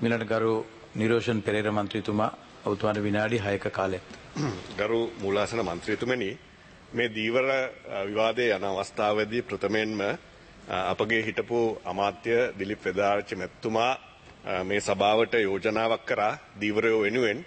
මිලට ගරු නිරෝෂන් පෙරේර මන්ත්‍රීතුමා ඔබතුමාට විනාඩි 6ක කාලයක්. ගරු මූලාසන මන්ත්‍රීතුමනි මේ දීවර විවාදයේ යන අවස්ථාවේදී ප්‍රථමයෙන්ම අපගේ හිටපු අමාත්‍ය දිලිප් වෙදාරච්චි මැතිතුමා මේ සභාවට යෝජනාවක් කරා දීවරයෝ වෙනුවෙන්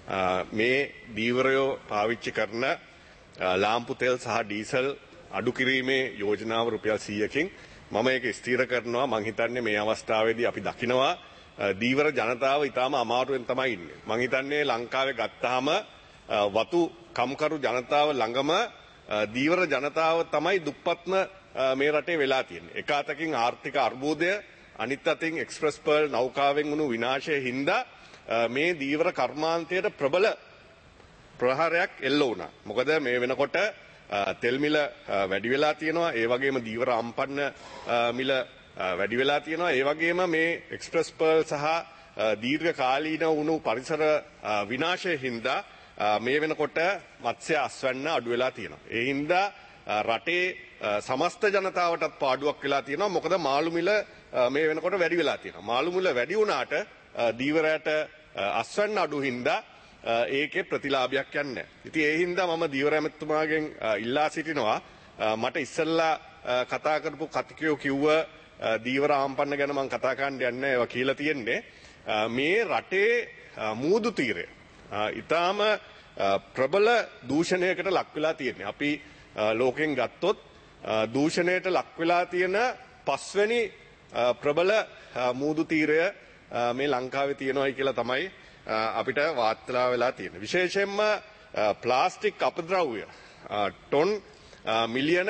මේ දීවරයෝ පාවිච්චි කරන ලාම්පු තෙල් සහ ඩීසල් අඩු කිරීමේ යෝජනාව රුපියල් 100කින් මම ඒක ස්ථීර කරනවා. මම හිතන්නේ මේ අවස්ථාවේදී අපි දකිනවා දීවර ජනතාව ඉතාම අමාරුවෙන් තමයි ඉන්නේ. මම හිතන්නේ ලංකාවේ ගත්තාම වතු කම්කරු ජනතාව ළඟම දීවර ජනතාව තමයි දුප්පත්ම මේ රටේ වෙලා තියෙන්නේ. එක අතකින් ආර්ථික අර්බුදය, අනිත් අතින් එක්ස්ප්‍රස් පර්ල් නෞකාවෙන් වුණු විනාශය හින්දා මේ දීවර කර්මාන්තයට ප්‍රබල ප්‍රහාරයක් එල්ල වුණා. මොකද මේ වෙනකොට තෙල් මිල වැඩි වෙලා තියෙනවා. ඒ වගේම දීවර අම්පන්න මිල වැඩි වෙලා තියෙනවා. ඒ වගේම මේ එක්ස්ප්‍රස් පර්ල් සහ දීර්ඝ කාලීන වුණු පරිසර විනාශය හින්දා මේ වෙනකොට මත්ස්‍ය අස්වැන්න අඩු වෙලා තියෙනවා. ඒ හින්දා රටේ සමස්ත ජනතාවටත් පාඩුවක් වෙලා තියෙනවා. මොකද මාළු මිල මේ වෙනකොට වැඩි වෙලා තියෙනවා. මාළු මිල වැඩි වුණාට දීවරයට අස්වැන්න අඩු හින්දා ඒකේ ප්‍රතිලාභයක් යන්නේ. ඉතින් ඒ හින්දා මම දීවර ඇමතිතුමාගෙන් ඉල්ලා සිටිනවා මට ඉස්සෙල්ලා කතා කරපු කතිකයෝ කිව්ව දීවර ආම්පන්න ගැන මම කතා කරන්න යන්නේ ඒවා කියලා තියෙන්නේ. මේ රටේ මූදු තීරය ඊටාම ප්‍රබල දූෂණයකට ලක් වෙලා තියෙන්නේ. අපි ලෝකෙන් ගත්තොත් දූෂණයට ලක් වෙලා තියෙන පස්වෙනි ප්‍රබල මූදු තීරය මේ ලංකාවේ තියෙනවායි කියලා තමයි අපිට වාර්තා වෙලා තියෙන්නේ. විශේෂයෙන්ම ප්ලාස්ටික් අපද්‍රව්‍ය ටොන් මිලියන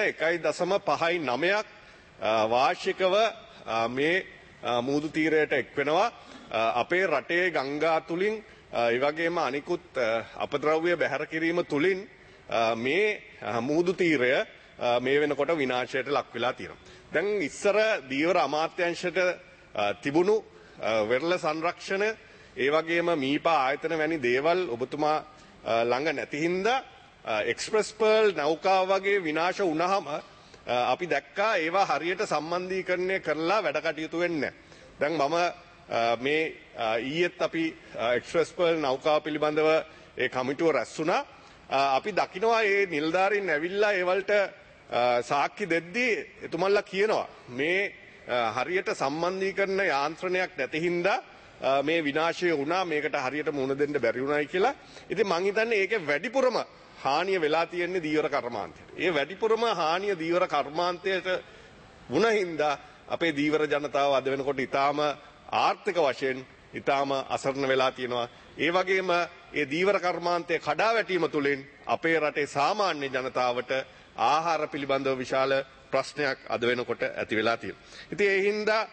1.59ක් වාර්ෂිකව මේ මූදු තීරයට එක් වෙනවා. අපේ රටේ ගංගා තුලින් ඒ වගේම අනිකුත් අපද්‍රව්‍ය බැහැර කිරීම තුලින් මේ මූදු තීරය මේ වෙනකොට විනාශයට ලක් වෙලා තියෙනවා. දැන් ඉස්සර දීවර අමාත්‍යාංශයට තිබුණු වෙරළ සංරක්ෂණ ඒ වගේම මීපා ආයතන වැනි දේවල් ඔබතුමා ළඟ නැති හින්දා එක්ස්ප්‍රස් පර්ල් නෞකාව වගේ විනාශ වුණාම අපි දැක්කා ඒවා හරියට සම්බන්ධීකරණය කරලා වැඩ කටයුතු වෙන්නේ නැහැ. දැන් මම මේ ඊයේත් අපි එක්ස්ප්‍රස් පර්ල් නෞකාව පිළිබඳව ඒ කමිටුව රැස් වුණා. අපි දකිනවා මේ නිලධාරීන් ඇවිල්ලා ඒවලට සාක්ෂි දෙද්දී එතුමන්ලා කියනවා මේ හරියට සම්බන්ධීකරණ යාන්ත්‍රණයක් නැති හින්දා මේ විනාශය වුණා, මේකට හරියට මුහුණ දෙන්න බැරි වුණායි කියලා. ඉතින් මං හිතන්නේ ඒකේ වැඩිපුරම හානිය වෙලා තියෙන්නේ දීවර කර්මාන්තයට. ඒ වැඩිපුරම හානිය දීවර කර්මාන්තයට වුණ හින්දා අපේ දීවර ජනතාව අද වෙනකොට ඊටාම ආර්ථික වශයෙන් ඊටාම අසරණ වෙලා තියෙනවා. ඒ වගේම ඒ දීවර කර්මාන්තයේ කඩාවැටීම තුළින් අපේ රටේ සාමාන්‍ය ජනතාවට ආහාර පිළිබඳව විශාල ප්‍රශ්නයක් අද වෙනකොට ඇති වෙලා තියෙනවා. ඉතින් ඒ හින්දා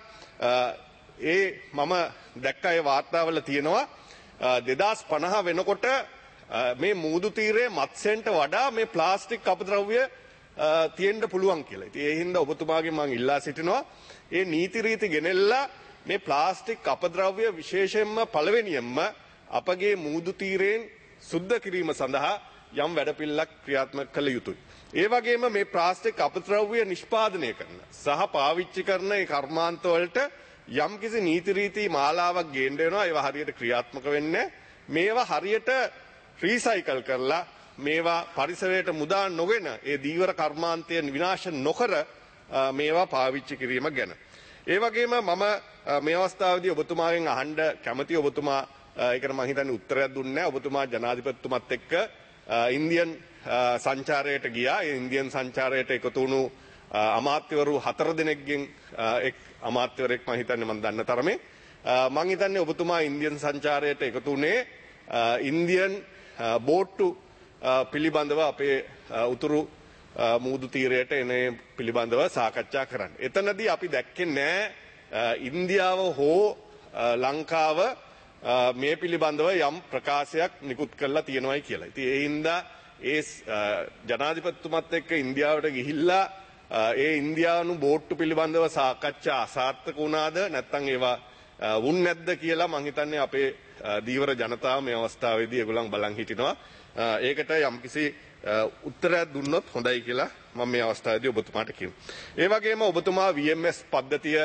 මම දැක්ක ඒ වාර්තාවල තියෙනවා 2050 වෙනකොට මේ මූදු තීරයේ මත්ස්‍යන්ට වඩා මේ ප්ලාස්ටික් අපද්‍රව්‍ය තියෙන්න පුළුවන් කියලා. ඉතින් ඒ හින්දා ඔබතුමාගෙන් මම ඉල්ලා සිටිනවා මේ නීති රීති ගෙනෙල්ලා මේ ප්ලාස්ටික් අපද්‍රව්‍ය විශේෂයෙන්ම පළවෙනියෙන්ම අපගේ මූදු තීරයෙන් සුද්ධ කිරීම සඳහා යම් වැඩපිළිවෙලක් ක්‍රියාත්මක කළ යුතුයි. ඒ වගේම මේ ප්ලාස්ටික් අපද්‍රව්‍ය නිෂ්පාදනය කරන සහ පාවිච්චි කරන ඒ කර්මාන්ත වලට යම්කිසි නීති රීති මාලාවක් ගේන්න වෙනවා. ඒවා හරියට ක්‍රියාත්මක වෙන්නේ මේවා හරියට රීසයිකල් කරලා මේවා පරිසරයට මුදා නොගෙන ඒ දීවර කර්මාන්තය විනාශ නොකර මේවා පාවිච්චි කිරීම ගැන. ඒ වගේම මම මේ අවස්ථාවේදී ඔබතුමාගෙන් අහන්න කැමති ඔබතුමා ඒකට මම හිතන්නේ උත්තරයක් දුන්නේ නැහැ. ඔබතුමා ජනාධිපතිතුමත් එක්ක ඉන්දියන් සංචාරයට ගියා. ඒ ඉන්දියන් සංචාරයට එකතු වුණු අමාත්‍යවරු 4 දෙනෙක්ගෙන් එක් අමාත්‍යවරයෙක් මම හිතන්නේ මම දන්න තරමේ මම හිතන්නේ ඔබතුමා ඉන්දියන් සංචාරයට එකතු වුණේ ඉන්දියන් බෝට්ටු පිළිබඳව අපේ උතුරු මූදු තීරයට එන පිළිබඳව සාකච්ඡා කරන්න. එතනදී අපි දැක්කේ නැහැ ඉන්දියාව හෝ ලංකාව මේ පිළිබඳව යම් ප්‍රකාශයක් නිකුත් කරලා තියෙනවායි කියලා. ඉතින් ඒ හින්දා ඒ ජනාධිපතිතුමත් එක්ක ඉන්දියාවට ගිහිල්ලා ඒ ඉන්දියානු බෝට්ටු පිළිබඳව සාකච්ඡා අසාර්ථක වුණාද නැත්නම් ඒවා වුන් නැද්ද කියලා මම හිතන්නේ අපේ දීවර ජනතාව මේ අවස්ථාවේදී ඒගොල්ලන් බලන් හිටිනවා. ඒකට යම්කිසි උත්තරයක් දුන්නොත් හොඳයි කියලා මම මේ අවස්ථාවේදී ඔබතුමාට කියනවා. ඒ වගේම ඔබතුමා VMS පද්ධතිය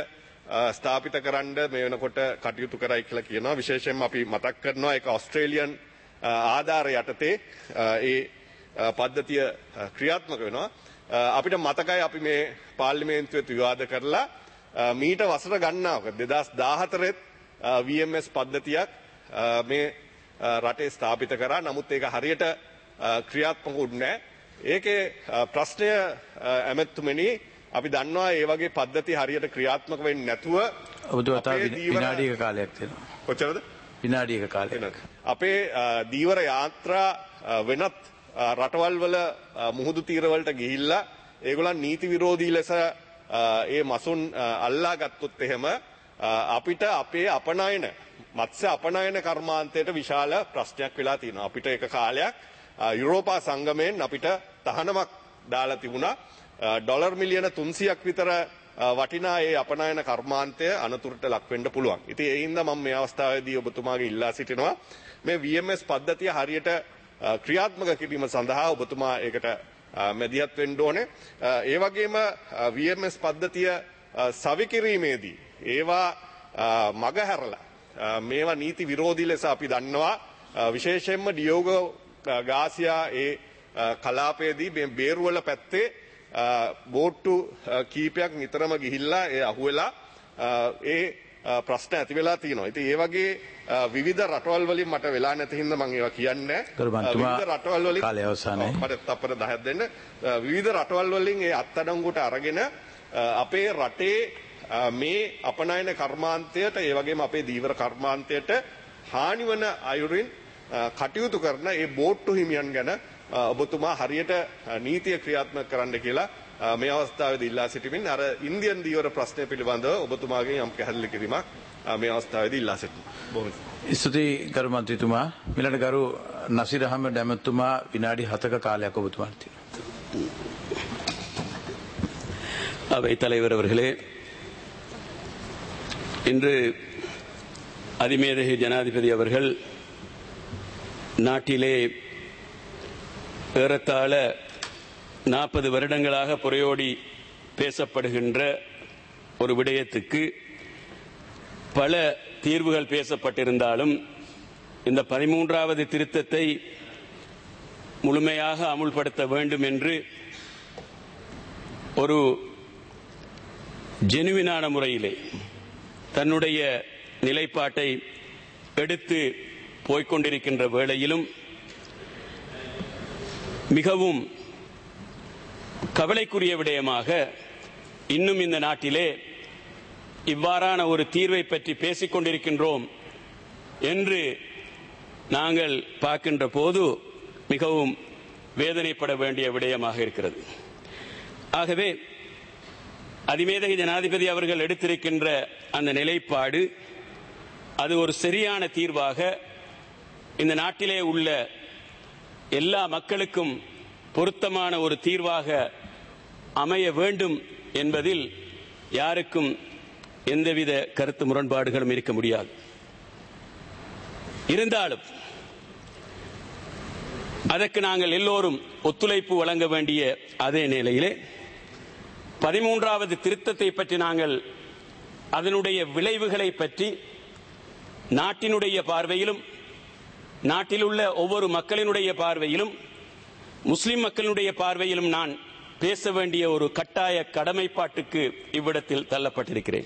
ස්ථාපිත කරන්න මේ වෙනකොට කටයුතු කරයි කියලා කියනවා. විශේෂයෙන්ම අපි මතක් කරනවා ඒක ඕස්ට්‍රේලියන් ආධාර යටතේ ඒ පද්ධතිය ක්‍රියාත්මක වෙනවා. අපිට මතකයි අපි මේ පාර්ලිමේන්තුවේ විවාද කරලා මීට වසර ගණනාවක 2014 VMS පද්ධතියක් මේ රටේ ස්ථාපිත කරා. නමුත් ඒක හරියට ක්‍රියාත්මක වුණේ නැහැ. ඒකේ ප්‍රශ්නය ඇමතුමනි අපි දන්නවා ඒ වගේ පද්ධති හරියට ක්‍රියාත්මක වෙන්නේ නැතුව විනාඩියක කාලයක් තියෙනවා. කොච්චරද? විනාඩියක කාලයක්. අපේ දීවර යාත්‍රා වෙනත් රටවල් වල මුහුදු තීරවලට ගිහිල්ලා ඒගොල්ලන් නීති විරෝධී ලෙස ඒ මසුන් අල්ලා ගත්තොත් එහෙම අපිට අපේ අපනයන මත්ස්‍ය අපනයන කර්මාන්තයට විශාල ප්‍රශ්නයක් වෙලා තියෙනවා. අපිට එක කාලයක් යුරෝපා සංගමයෙන් අපිට තහනමක් දාලා තිබුණා. ඩොලර් මිලියන 300ක් විතර වටිනා ඒ අපනයන කර්මාන්තය අනතුරට ලක් වෙන්න පුළුවන්. ඉතින් ඒ හින්දා මම මේ අවස්ථාවේදී ඔබතුමාගේ ඉල්ලා සිටිනවා මේ VMS පද්ධතිය හරියට ක්‍රියාත්මක කිරීම සඳහා ඔබතුමා ඒකට මැදිහත් වෙන්න ඕනේ. ඒ වගේම VMS පද්ධතිය සවිකිරීමේදී ඒවා මගහැරලා මේවා නීති විරෝධී ලෙස අපි දන්නවා. විශේෂයෙන්ම ඩියෝගෝ ගාසියා ඒ කලාපයේදී මේ බේරුවල පැත්තේ බෝට්ටු කීපයක් නිතරම ගිහිල්ලා ඒ අහුවෙලා ඒ ප්‍රශ්න ඇති වෙලා තියෙනවා. ඉතින් ඒ වගේ විවිධ රටවල් වලින් මට වෙලා නැති හින්දා මම ඒවා කියන්නේ විවිධ රටවල් වලින් කාලය අවසానයි. මට තප්පර 10ක් දෙන්න. විවිධ රටවල් වලින් ඒ අත්අඩංගුවට අරගෙන අපේ රටේ මේ අපනයන කර්මාන්තයට ඒ වගේම අපේ දීවර කර්මාන්තයට හානි වන අයුරින් කටයුතු කරන ඒ බෝට්ටු හිමියන් ගැන ඔබතුමා හරියට නීතිය ක්‍රියාත්මක කරන්න කියලා මේ අවස්ථාවේදී ඉල්ලා සිටිමින් අර ඉන්දියන් දීවර ප්‍රශ්නය පිළිබඳව ඔබතුමාගෙන් යම් පැහැදිලි කිරීමක් මේ අවස්ථාවේදී ඉල්ලා සිටිනවා. බොහොම ස්තුතියි ගරු මන්ත්‍රීතුමා. ඊළඟට ගරු නසීර් අහමඩ් ඇමතුමා විනාඩි 7ක කාලයක් ඔබතුමාට තියෙනවා. அவை தலைவர் அவர்களே, இன்று அதிமேதகு ஜனாதிபதி அவர்கள் நாட்டிலே ஏறத்தாழ 40 வருடங்களாக புரையோடி பேசப்படுகின்ற ஒரு விடயத்துக்கு பல தீர்வுகள் பேசப்பட்டிருந்தாலும் இந்த 13வது திருத்தத்தை முழுமையாக அமுல்படுத்த வேண்டும் என்று ஒரு ஜெனுவினான முறையிலே தன்னுடைய நிலைப்பாட்டை எடுத்து போய்கொண்டிருக்கின்ற வேளையிலும் மிகவும் கவலைக்குரிய விடயமாக இன்னும் இந்த நாட்டிலே இவ்வாறான ஒரு தீர்வை பற்றி பேசிக் கொண்டிருக்கின்றோம் என்று நாங்கள் பார்க்கின்ற போது மிகவும் வேதனைப்பட வேண்டிய விடயமாக இருக்கிறது. ஆகவே அதிமேதகு ஜனாதிபதி அவர்கள் எடுத்திருக்கின்ற அந்த நிலைப்பாடு அது ஒரு சரியான தீர்வாக இந்த நாட்டிலே உள்ள எல்லா மக்களுக்கும் பொருத்தமான ஒரு தீர்வாக அமைய வேண்டும் என்பதில் யாருக்கும் எந்தவித கருத்து முரண்பாடுகளும் இருக்க முடியாது. இருந்தாலும் அதற்கு நாங்கள் எல்லோரும் ஒத்துழைப்பு வழங்க வேண்டிய அதே நிலையிலே 13வது திருத்தத்தை பற்றி நாங்கள் அதனுடைய விளைவுகளை பற்றி நாட்டினுடைய பார்வையிலும் நாட்டில் உள்ள ஒவ்வொரு மக்களினுடைய பார்வையிலும் முஸ்லிம் மக்களினுடைய பார்வையிலும் நான் பேச வேண்டிய ஒரு கட்டாய கடமைப்பாட்டுக்கு இவ்விடத்தில் தள்ளப்பட்டிருக்கிறேன்.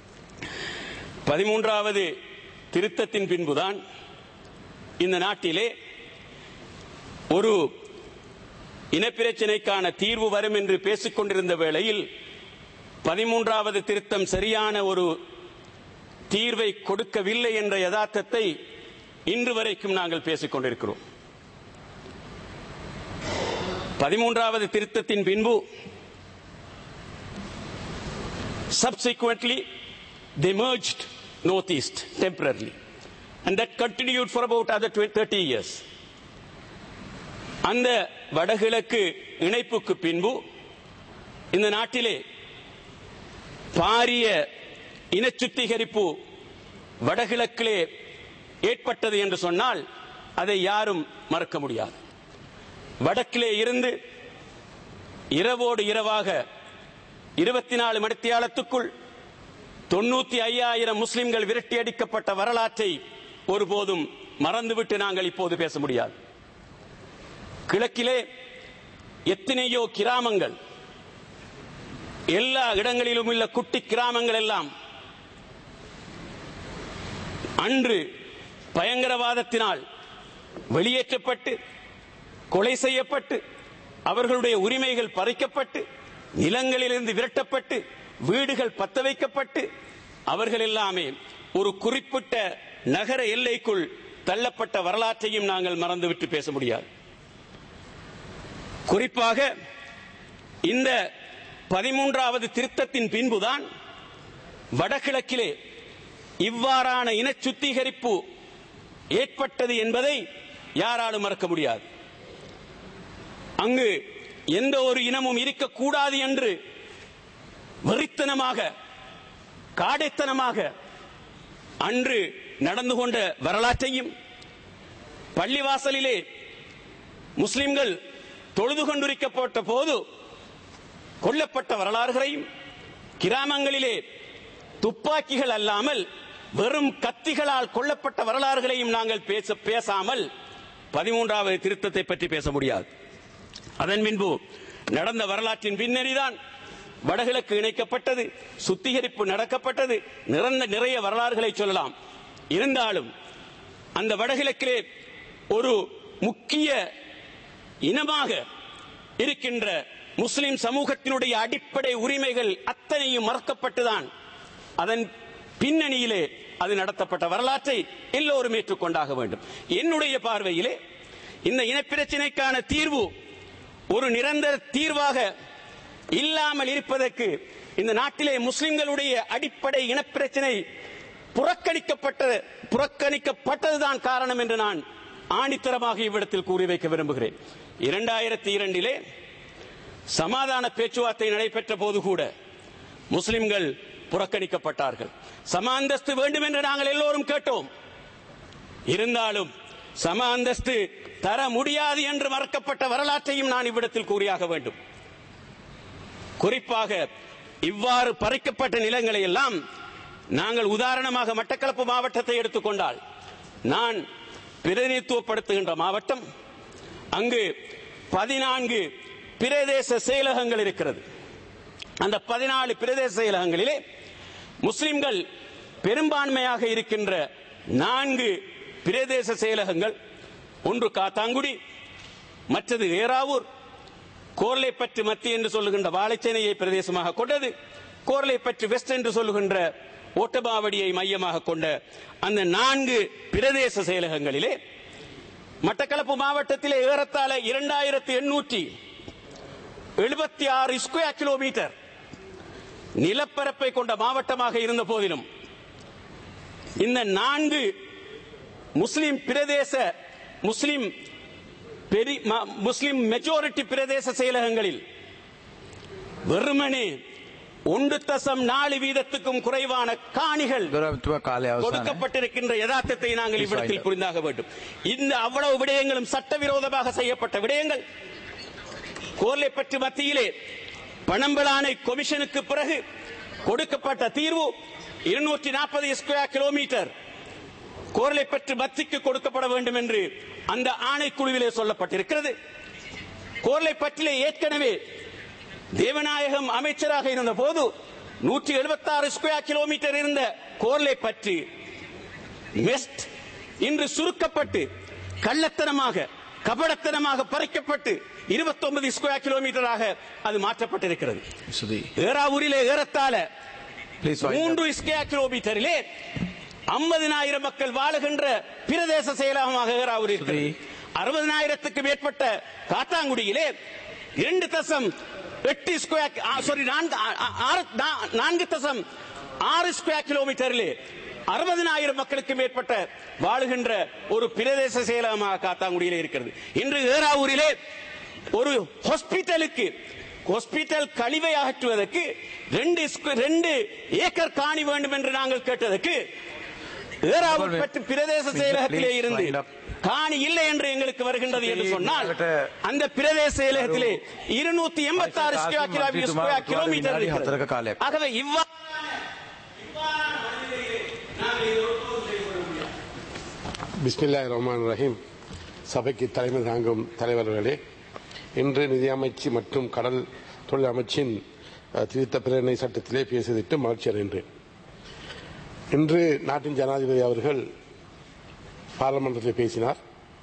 13வது திருத்தத்தின் பின்புதான் இந்த நாட்டிலே ஒரு இனப்பிரச்சினைக்கான தீர்வு வரும் என்று பேசிக் கொண்டிருந்த வேளையில் 13வது திருத்தம் சரியான ஒரு தீர்வை கொடுக்கவில்லை என்ற யதார்த்தத்தை இன்று வரைக்கும் நாங்கள் பேசிக் கொண்டிருக்கிறோம். 13வது திருத்தத்தின் பின்பு subsequently they merged Northeast temporarily and that continued for about other 30 years. அந்த வடகிழக்கு இணைப்புக்கு பின்பு இந்த நாட்டிலே பாரிய இனச்சுத்திகரிப்பு வடகிழக்கிலே ஏற்பட்டது என்று சொன்னால் அதை யாரும் மறக்க முடியாது. வடக்கிலே இருந்து இரவோடு இரவாக 24 மணித்தியாலத்துக்குள் 95,000 முஸ்லிம்கள் விரட்டியடிக்கப்பட்ட வரலாற்றை ஒருபோதும் மறந்துவிட்டு நாங்கள் இப்போது பேச முடியாது. கிழக்கிலே எத்தனையோ கிராமங்கள், எல்லா இடங்களிலும் உள்ள குட்டி கிராமங்கள் எல்லாம் அன்று பயங்கரவாதத்தினால் வெளியேற்றப்பட்டு கொலை செய்யப்பட்டு அவர்களுடைய உரிமைகள் பறிக்கப்பட்டு நிலங்களிலிருந்து விரட்டப்பட்டு வீடுகள் பத்த வைக்கப்பட்டு அவர்கள் எல்லாமே ஒரு குறிப்பிட்ட நகர எல்லைக்குள் தள்ளப்பட்ட வரலாற்றையும் நாங்கள் மறந்துவிட்டு பேச முடியாது. குறிப்பாக இந்த 13வது திருத்தத்தின் பின்புதான் வடகிழக்கிலே இவ்வாறான இன சுத்திகரிப்பு ஏற்பட்டது என்பதை யாராலும் மறக்க முடியாது. அங்கு எந்த ஒரு இனமும் இருக்கக்கூடாது என்று வெறித்தனமாக காடைத்தனமாக அன்று நடந்து கொண்ட வரலாற்றையும், பள்ளிவாசலிலே முஸ்லிம்கள் தொழுது கொண்டிருக்கப்பட்ட போது கொல்லப்பட்ட வரலாறுகளையும், கிராமங்களிலே துப்பாக்கிகள் அல்லாமல் வெறும் கத்திகளால் கொல்லப்பட்ட வரலாறுகளையும் நாங்கள் பேசாமல் 13வது திருத்தத்தை பற்றி பேச முடியாது. அதன் பின்பு நடந்த வரலாற்றின் பின்னணிதான் வடகிழக்கு இணைக்கப்பட்டது, சுத்திகரிப்பு நடக்கப்பட்டது, நிறைய வரலாறுகளை சொல்லலாம். இருந்தாலும் அந்த வடகிழக்கிலே ஒரு முக்கிய இனமாக இருக்கின்ற முஸ்லிம் சமூகத்தினுடைய அடிப்படை உரிமைகள் அத்தனையும் மறக்கப்பட்டுதான் அதன் பின்னணியிலே அது நடத்தப்பட்ட வரலாற்றை எல்லோரும் ஏற்றுக்கொண்டாக வேண்டும். என்னுடைய பார்வையிலே இந்த இனப்பிரச்சினைக்கான தீர்வு ஒரு நிரந்தர தீர்வாக இல்லாமல் இருப்பதற்கு இந்த நாட்டிலே முஸ்லிம்களுடைய அடிப்படை இனப்பிரச்சினை புறக்கணிக்கப்பட்டதுதான் காரணம் என்று நான் ஆணித்தரமாக இவ்விடத்தில் கூறி வைக்க விரும்புகிறேன். 2002 சமாதான பேச்சுவார்த்தை நடைபெற்ற போது கூட முஸ்லிம்கள் புறக்கணிக்கப்பட்டார்கள். சம அந்தஸ்து வேண்டும் என்று நாங்கள் எல்லோரும் கேட்டோம். இருந்தாலும் சம அந்தஸ்து தர முடியாது என்று மறக்கப்பட்ட வரலாற்றையும் நான் இவ்விடத்தில் கூறியாக வேண்டும். குறிப்பாக இவ்வாறு பறிக்கப்பட்ட நிலங்களை எல்லாம் நாங்கள் உதாரணமாக மட்டக்களப்பு மாவட்டத்தை எடுத்துக்கொண்டால், நான் பிரதிநிதித்துவப்படுத்துகின்ற மாவட்டம், அங்கு 14 பிரதேச செயலகங்கள் இருக்கிறது. அந்த 14 பிரதேச செயலகங்களிலே முஸ்லிம்கள் பெரும்பான்மையாக இருக்கின்ற 4 பிரதேச செயலகங்கள், ஒன்று காத்தாங்குடி, மற்றது ஏறாவூர், கோர்லைப்பற்று மத்திய என்று சொல்லுகின்ற வாழைச்சேனையை பிரதேசமாக கொண்டது, கோர்லைப்பற்று வெஸ்ட் என்று சொல்லுகின்ற ஓட்டபாவடியை மையமாக கொண்ட அந்த 4 பிரதேச செயலகங்களிலே மட்டக்களப்பு மாவட்டத்திலே ஏறத்தாழ 2876 ஸ்கொயர் கிலோமீட்டர் நிலப்பரப்பை கொண்ட மாவட்டமாக இருந்த போதிலும் இந்த 4 முஸ்லிம் மெஜாரிட்டி பிரதேச செயலகங்களில் வெறுமனே 1.4 வீதத்துக்கும் குறைவான காணிகள் கொடுக்கப்பட்டிருக்கின்ற யதார்த்தத்தை நாங்கள் இவ்விடத்தில் புரிந்தாக வேண்டும். இந்த அவ்வளவு விடயங்களும் சட்டவிரோதமாக செய்யப்பட்ட விடயங்கள். கோர்லைப்பற்று மத்தியிலே பணம்பலானை கொமிஷனுக்கு பிறகு கொடுக்கப்பட்ட தீர்வு 240 ஸ்கொயர் கிலோமீட்டர் கோர்லைப்பற்று மத்திக்கு கொடுக்கப்பட வேண்டும் என்று அந்த ஆணைக்குழுவிலே சொல்லப்பட்டிருக்கிறது. கோர்லைப்பற்றிலே ஏற்கனவே தேவநாயகம் அமைச்சராக இருந்த போது 176 ஸ்கொயர் கிலோமீட்டர் இருந்த கோர்லைப்பற்று வெஸ்ட் இன்று சுருக்கப்பட்டு கள்ளத்தனமாக கபடத்தனமாக பறிக்கப்பட்டு 29 ஸ்கொயர் கிலோமீட்டராக அது மாற்றப்பட்டிருக்கிறது. ஏறாவூரிலே ஏறத்தாழ 3 ஸ்கொயர் கிலோமீட்டரிலே 50,000 மக்கள் வாழுகின்ற பிரதேச செயலகமாக ஏறாவூர் இருக்கிறது. 60,000க்கு மேற்பட்ட காத்தாங்குடியிலே 2.8 ஸ்கொயர் 4.6 ஸ்கொயர் கிலோமீட்டரிலே 60,000 மக்களுக்கு மேற்பட்ட வாழுகின்ற ஒரு பிரதேச செயலகமாக காத்தாங்குடியிலே இருக்கிறது. இன்று ஏறாவூரிலே ஒரு ஹாஸ்பிட்டல் கழிவை அகற்றுவதற்கு 2 ஏக்கர் காணி வேண்டும் என்று நாங்கள் கேட்டதற்கு ஏறாவூர் பற்றி பிரதேச செயலகத்திலே இருந்து காணி இல்லை என்று எங்களுக்கு வருகின்றது என்று சொன்னால் அந்த பிரதேச செயலகத்திலே 286 ஸ்கொயர் கிலோமீட்டர். ஆகவே இவ்வாறான பிஸ்மில்லாஹிர்ரஹ்மானிர்ரஹீம். சபைக்கு தலைமை தாங்கும் தலைவர்களே, இன்று நிதியமைச்சு மற்றும் கடல் தொழில் அமைச்சின் திருத்த பிரேரணை சட்டத்திலே பேசிவிட்டு மகிழ்ச்சி அடைகின்றேன். இன்று நாட்டின் ஜனாதிபதி அவர்கள் பாராளுமன்றத்தில் பேசினார்.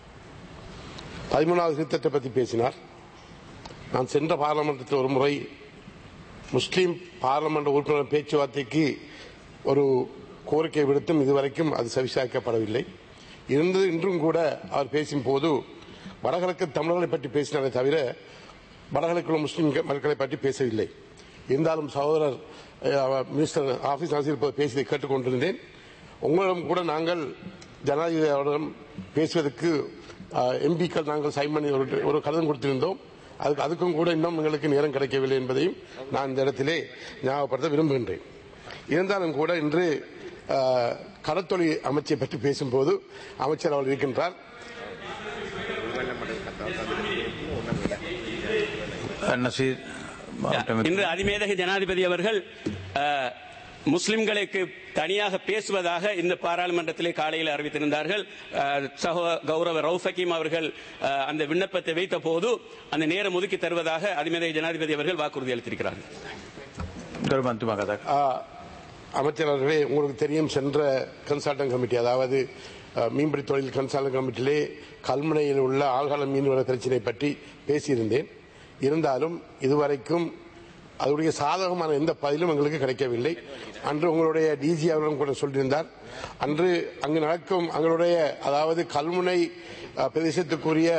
13வது திருத்தத்தை பற்றி பேசினார். நான் சென்ற பாராளுமன்றத்தில் ஒரு முறை முஸ்லீம் பாராளுமன்ற உறுப்பினர் பேச்சுவார்த்தைக்கு ஒரு கோரிக்கை விடுத்தும் இதுவரைக்கும் அது செவிசாய்க்கப்படவில்லை. இன்றும் கூட அவர் பேசும்போது வடகிழக்கு தமிழர்களை பற்றி பேசினாரே தவிர வடகிழக்கு முஸ்லீம் மக்களை பற்றி பேசவில்லை. இருந்தாலும் சகோதரர் மினிஸ்டர் ஆபீஸ் ஆசிரியர் பேசியதை கேட்டுக்கொண்டிருந்தேன். உங்களிடம் கூட நாங்கள் ஜனாதிபதியிடம் பேசுவதற்கு எம்பிக்கள் நாங்கள் சைன் பண்ணி ஒரு கடிதம் கொடுத்திருந்தோம். அதுக்கும் கூட இன்னும் எங்களுக்கு நேரம் கிடைக்கவில்லை என்பதையும் நான் இந்த இடத்திலே ஞாபகப்படுத்த விரும்புகின்றேன். இருந்தாலும் கூட இன்று கடற்தொழில் அமைச்சை பற்றி பேசும்போது அமைச்சர் அவர் இருக்கின்றார். இன்று அதிமேதக ஜனாதிபதி அவர்கள் முஸ்லிம்களுக்கு தனியாக பேசுவதாக இந்த பாராளுமன்றத்திலே காலையில் அறிவித்திருந்தார்கள். கௌரவ ரவுஃப் ஹக்கீம் அவர்கள் அந்த விண்ணப்பத்தை வைத்த போது அந்த நேரம் ஒதுக்கி தருவதாக அதிமேதக ஜனாதிபதி அவர்கள் வாக்குறுதி அளித்திருக்கிறார்கள். அமைச்சர் அவர்களே, உங்களுக்கு தெரியும், சென்ற கன்சல்டன்ட் கமிட்டி, அதாவது மீன்பிடி தொழில் கன்சல்டன்ட் கமிட்டியிலே கல்முனையில் உள்ள ஆழ்கடல் மீன்வள பிரச்சினை பற்றி பேசியிருந்தேன். இருந்தாலும் இதுவரைக்கும் அதனுடைய சாதகமான எந்த பதிலும் எங்களுக்கு கிடைக்கவில்லை. அன்று உங்களுடைய டிஜி அவர்களும் கூட சொல்லியிருந்தார். அன்று அங்கு நடக்கும் எங்களுடைய, அதாவது கல்முனை பிரதேசத்துக்குரிய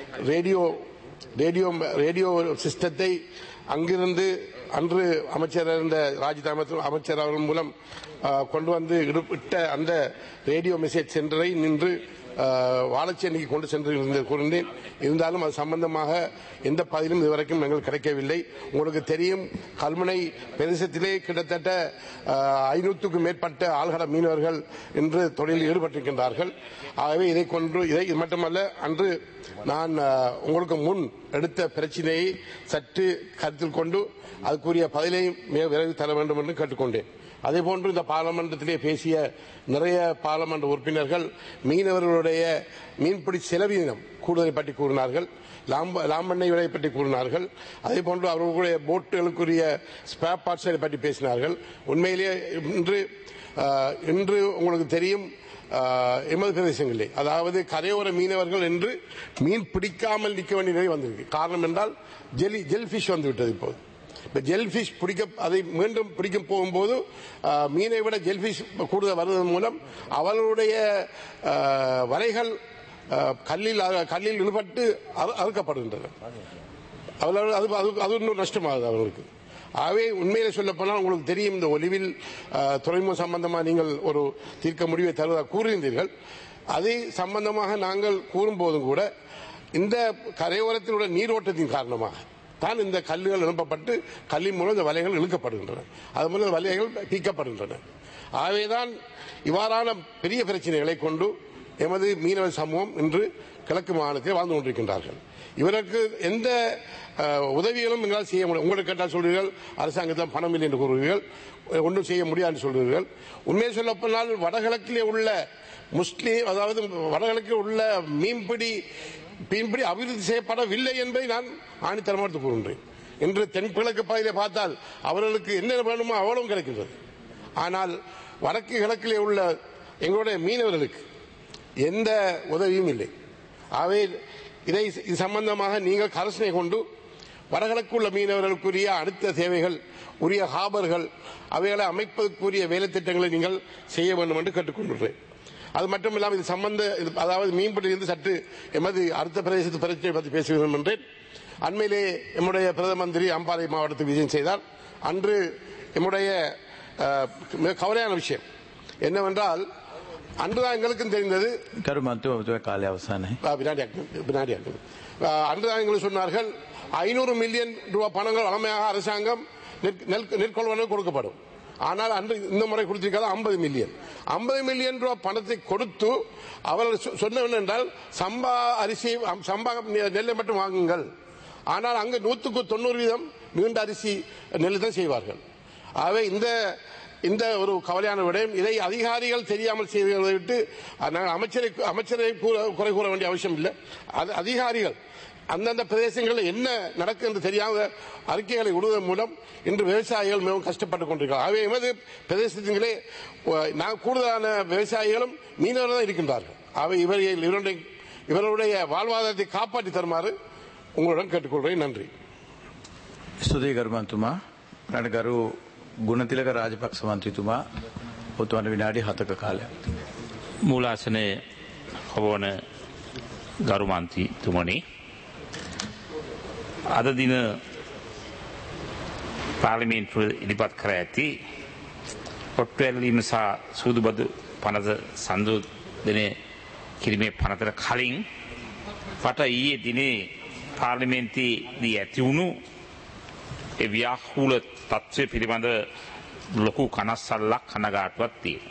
ரேடியோ சிஸ்டத்தை அங்கிருந்து அன்று அமைச்சர் இருந்த ராஜித் அமைச்சர் அவர்கள் மூலம் கொண்டு வந்து விட்ட அந்த ரேடியோ மெசேஜ் சென்டரை நின்று வாழச்சேரிக்கு கொண்டு சென்று கூறினேன். இருந்தாலும் அது சம்பந்தமாக எந்த பதிலும் இதுவரைக்கும் எங்களுக்கு கிடைக்கவில்லை. உங்களுக்கு தெரியும், கல்முனை பிரதேசத்திலே கிட்டத்தட்ட 500க்கும் மேற்பட்ட ஆழ்கடல் மீனவர்கள் இன்று தொழிலில் ஈடுபட்டிருக்கின்றார்கள். ஆகவே இது மட்டுமல்ல, அன்று நான் உங்களுக்கு முன் எடுத்த பிரச்சினையை சற்று கருத்தில் கொண்டு அதுக்குரிய பதிலை மிக விரைவில் தர வேண்டும் என்று கேட்டுக்கொண்டேன். அதேபோன்று இந்த பாராளுமன்றத்திலே பேசிய நிறைய பாராளுமன்ற உறுப்பினர்கள் மீனவர்களுடைய மீன்பிடி செலவினம் கூடுதலை பற்றி கூறினார்கள், லாம்பண்ணை விலை பற்றி கூறினார்கள். அதேபோன்று அவர்களுடைய போட்டுகளுக்குரிய ஸ்பேர் பார்ட்ஸை பற்றி பேசினார்கள். உண்மையிலேயே இன்று உங்களுக்கு தெரியும், எமது பிரதேசங்களிலே, அதாவது கரையோர மீனவர்கள் என்று மீன் பிடிக்காமல் நிற்க வேண்டிய நிலை வந்திருக்கு. காரணம் என்றால் ஜெல்ஃபிஷ் வந்துவிட்டது. இப்போது ஜெல்ஃபிஷ் அதை மீண்டும் பிடிக்க போகும்போது மீனை விட ஜெல்ஃபிஷ் கூடுதல் வருவதன் மூலம் அவர்களுடைய வலைகள் கல்லில் இழுபட்டு அறுக்கப்படுகின்றன. அது இன்னும் நஷ்டமாகுது அவர்களுக்கு. ஆகவே உண்மையிலே சொல்லப்போனால் உங்களுக்கு தெரியும், இந்த ஒலிவில் துறைமுக சம்பந்தமாக நீங்கள் ஒரு தீர்க்க முடிவை தருவதாக கூறுகின்றீர்கள். அதை சம்பந்தமாக நாங்கள் கூறும்போதும் கூட இந்த கரையோரத்தில் உள்ள நீரோட்டத்தின் காரணமாக தான் இந்த கல்லுகள் எழுப்பப்பட்டு கல்லின் மூலம் இந்த வலைகள் இழுக்கப்படுகின்றன. அது மூலம் வலைகள் பீக்கப்படுகின்றன. ஆகவேதான் இவ்வாறான பெரிய பிரச்சனைகளை கொண்டு எமது மீனவ சமூகம் இன்று கிழக்கு மாகாணத்தில் வாழ்ந்து கொண்டிருக்கின்றார்கள். இவருக்கு எந்த உதவிகளும் எங்களால் செய்ய முடியும். உங்களுக்கு கேட்டால் சொல்றீர்கள் அரசாங்கத்தில் பணம் இல்லை என்று கூறுவீர்கள், ஒன்றும் செய்ய முடியாது சொல்றீர்கள். உண்மையை சொல்லப்போனால் வடகிழக்கிலே உள்ள முஸ்லீம், அதாவது வடகிழக்கில் உள்ள மீன்பிடி அபிவிருத்தி செய்யப்படவில்லை என்பதை நான் ஆணித்தரமாக கூறுகின்றேன். இன்று தென்கிழக்கு பகுதியை பார்த்தால் அவர்களுக்கு என்ன வேணுமோ அவ்வளவும் கிடைக்கின்றது. ஆனால் வடக்கு கிழக்கிலே உள்ள எங்களுடைய மீனவர்களுக்கு எந்த உதவியும் இல்லை. ஆகவே இது சம்பந்தமாக நீங்கள் கரசனை கொண்டு வடகிழக்கு உள்ள மீனவர்களுக்குரிய அடுத்த தேவைகள், உரிய ஹாபர்கள், அவைகளை அமைப்பதற்குரிய வேலை திட்டங்களை நீங்கள் செய்ய வேண்டும் என்று கேட்டுக்கொண்டுள்ளேன். அது மட்டுமில்லாமல் இது அதாவது மீன்பிடியிலிருந்து சற்று எமது அடுத்த பிரதேசத்து பிரச்சனை பற்றி பேச வேண்டும் என்றேன். அண்மையிலே எம்முடைய பிரதம மந்திரி அம்பாறை மாவட்டத்துக்கு விஜயம் செய்தார். அன்று எம்முடைய மிக கவலையான விஷயம் என்னவென்றால், அன்றுதான் எங்களுக்கும் தெரிந்தது, அன்றுதான் எங்களுக்கு சொன்னார்கள் 500 மில்லியன் ரூபாய் பணங்கள் வழமையாக அரசாங்கம் நெற்கொள்வனு கொடுக்கப்படும். ஆனால் அன்று இந்த முறை கொடுத்திருக்காத 50 மில்லியன் ரூபாய் பணத்தை கொடுத்து அவர்கள் சொன்ன என்றால் சம்பா அரிசி, சம்பா நெல்லை மட்டும் வாங்குங்கள். ஆனால் அங்கு 100க்கு 90% நீண்ட அரிசி நெல் தான் செய்வார்கள். ஆகவே இந்த இந்த ஒரு கவலையான விடயம். இதை அதிகாரிகள் தெரியாமல் செய்வதை விட்டு அமைச்சரை குறை கூற வேண்டிய அவசியம் இல்லை. அது அதிகாரிகள் அந்தந்த பிரதேசங்களில் என்ன நடக்கும் என்று தெரியாத அறிக்கைகளை விடுவதன் மூலம் இன்று விவசாயிகள் மிகவும் கஷ்டப்பட்டுக் கொண்டிருக்கிறார். ஆகவே எமது பிரதேசத்திலே கூடுதலான விவசாயிகளும் மீனவர்கள் தான் இருக்கின்றார்கள். ஆகவே இவருடைய வாழ்வாதாரத்தை காப்பாற்றி தருமாறு உங்களுடன் கேட்டுக்கொள்கிறேன். நன்றி. ස්තුතියි කරුමන්තුමා. කණගරු ගුණතිලක රාජපක්ෂ මන්ත්‍රීතුමා ඔතුමන්ට විනාඩි 7ක කාලයක්. මූලාසනයේ හවන ගරු මන්ත්‍රීතුමනි, අද දින පාර්ලිමේන්තුව ඉදිරිපත් කර ඇති ඔට්ටුවැල්ලීම සහ සූදුබදු පනත සංශෝධනය කිරීමේ පනතට කලින් පට ඊයේ දිනේ පාර්ලිමේන්තුවේදී ඇති වුණු ඒ ව්‍යාකූල තත්ත්වය පිළිබඳ ලොකු කනස්සල්ලක් කනගාටුවක්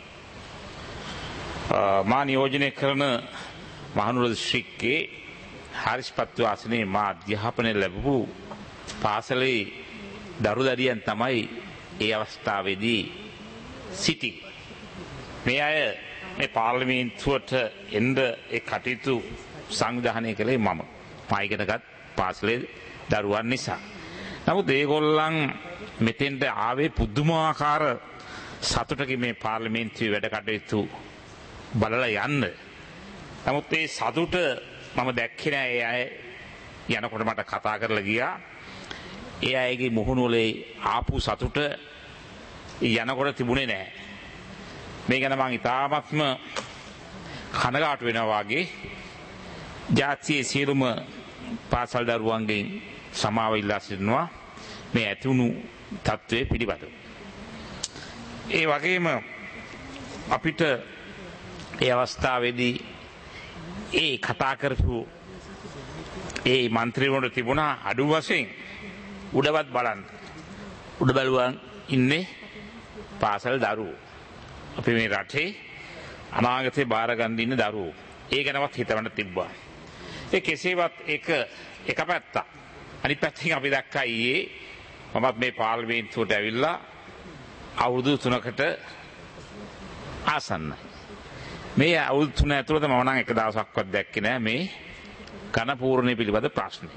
තියෙනවා. මා නියෝජනය කරන මහනුවර දිස්ත්‍රික්කයේ හාරිස්පත්තු ආසනයේ මා අධ්‍යාපනය ලැබපු පාසලේ දරුදරියන් තමයි ඒ අවස්ථාවේදී සිටි. මේ අය මේ පාර්ලිමේන්තුවට එන්න ඒ කටයුතු සංවිධානය කළේ මම ඉගෙනගත් පාසලේ දරුවන් නිසා. නමුත් ඒගොල්ලන් මෙතෙන්ට ආවේ පුදුමාකාර සතුටකින් මේ පාර්ලිමේන්තුවේ වැඩ කටයුතු බලලා යන්න. නමුත් ඒ සතුට මම දැක්කේ නෑ. ඒ අය යනකොට මට කතා කරලා ගියා. ඒ අයගේ මුහුණුවලේ ආපු සතුට යනකොට තිබුණේ නැහැ. මේ ගැන මම ඉතාමත්ම කනගාටු වෙනවා වගේ. ජාතියේ සියලුම පාසල් දරුවන්ගෙන් සමාව ඉල්ලා සිටිනවා මේ ඇතිවුණු තත්ත්වයේ පිළිබඳව. ඒ වගේම අපිට ඒ අවස්ථාවේදී ඒ කතා කරපු ඒ മന്ത്രിවරුන්ට තිබුණා අඩු වශයෙන් උඩවත් බලන්න. උඩ බලුවන් ඉන්නේ පාසල් දරුවෝ. අපි මේ රටේ අනාගතේ බාර ගන්න ඉන්න දරුවෝ. ඒ ගැනවත් හිතවන්න තිබ්බා. ඒ කෙසේවත් එක පැත්තක්. අනිත් පැත්තෙන් අපි දැක්කා ඊයේ මමත් මේ පාර්ලිමේන්තුවට ඇවිල්ලා අවුරුදු 3කට ආසන්නයි. මේ අවුරුදු 3 ඇතුළත මම නම් එක දවසක්වත් දැක්කේ නෑ මේ ඝනපූර්ණය පිළිබඳ ප්‍රශ්නේ.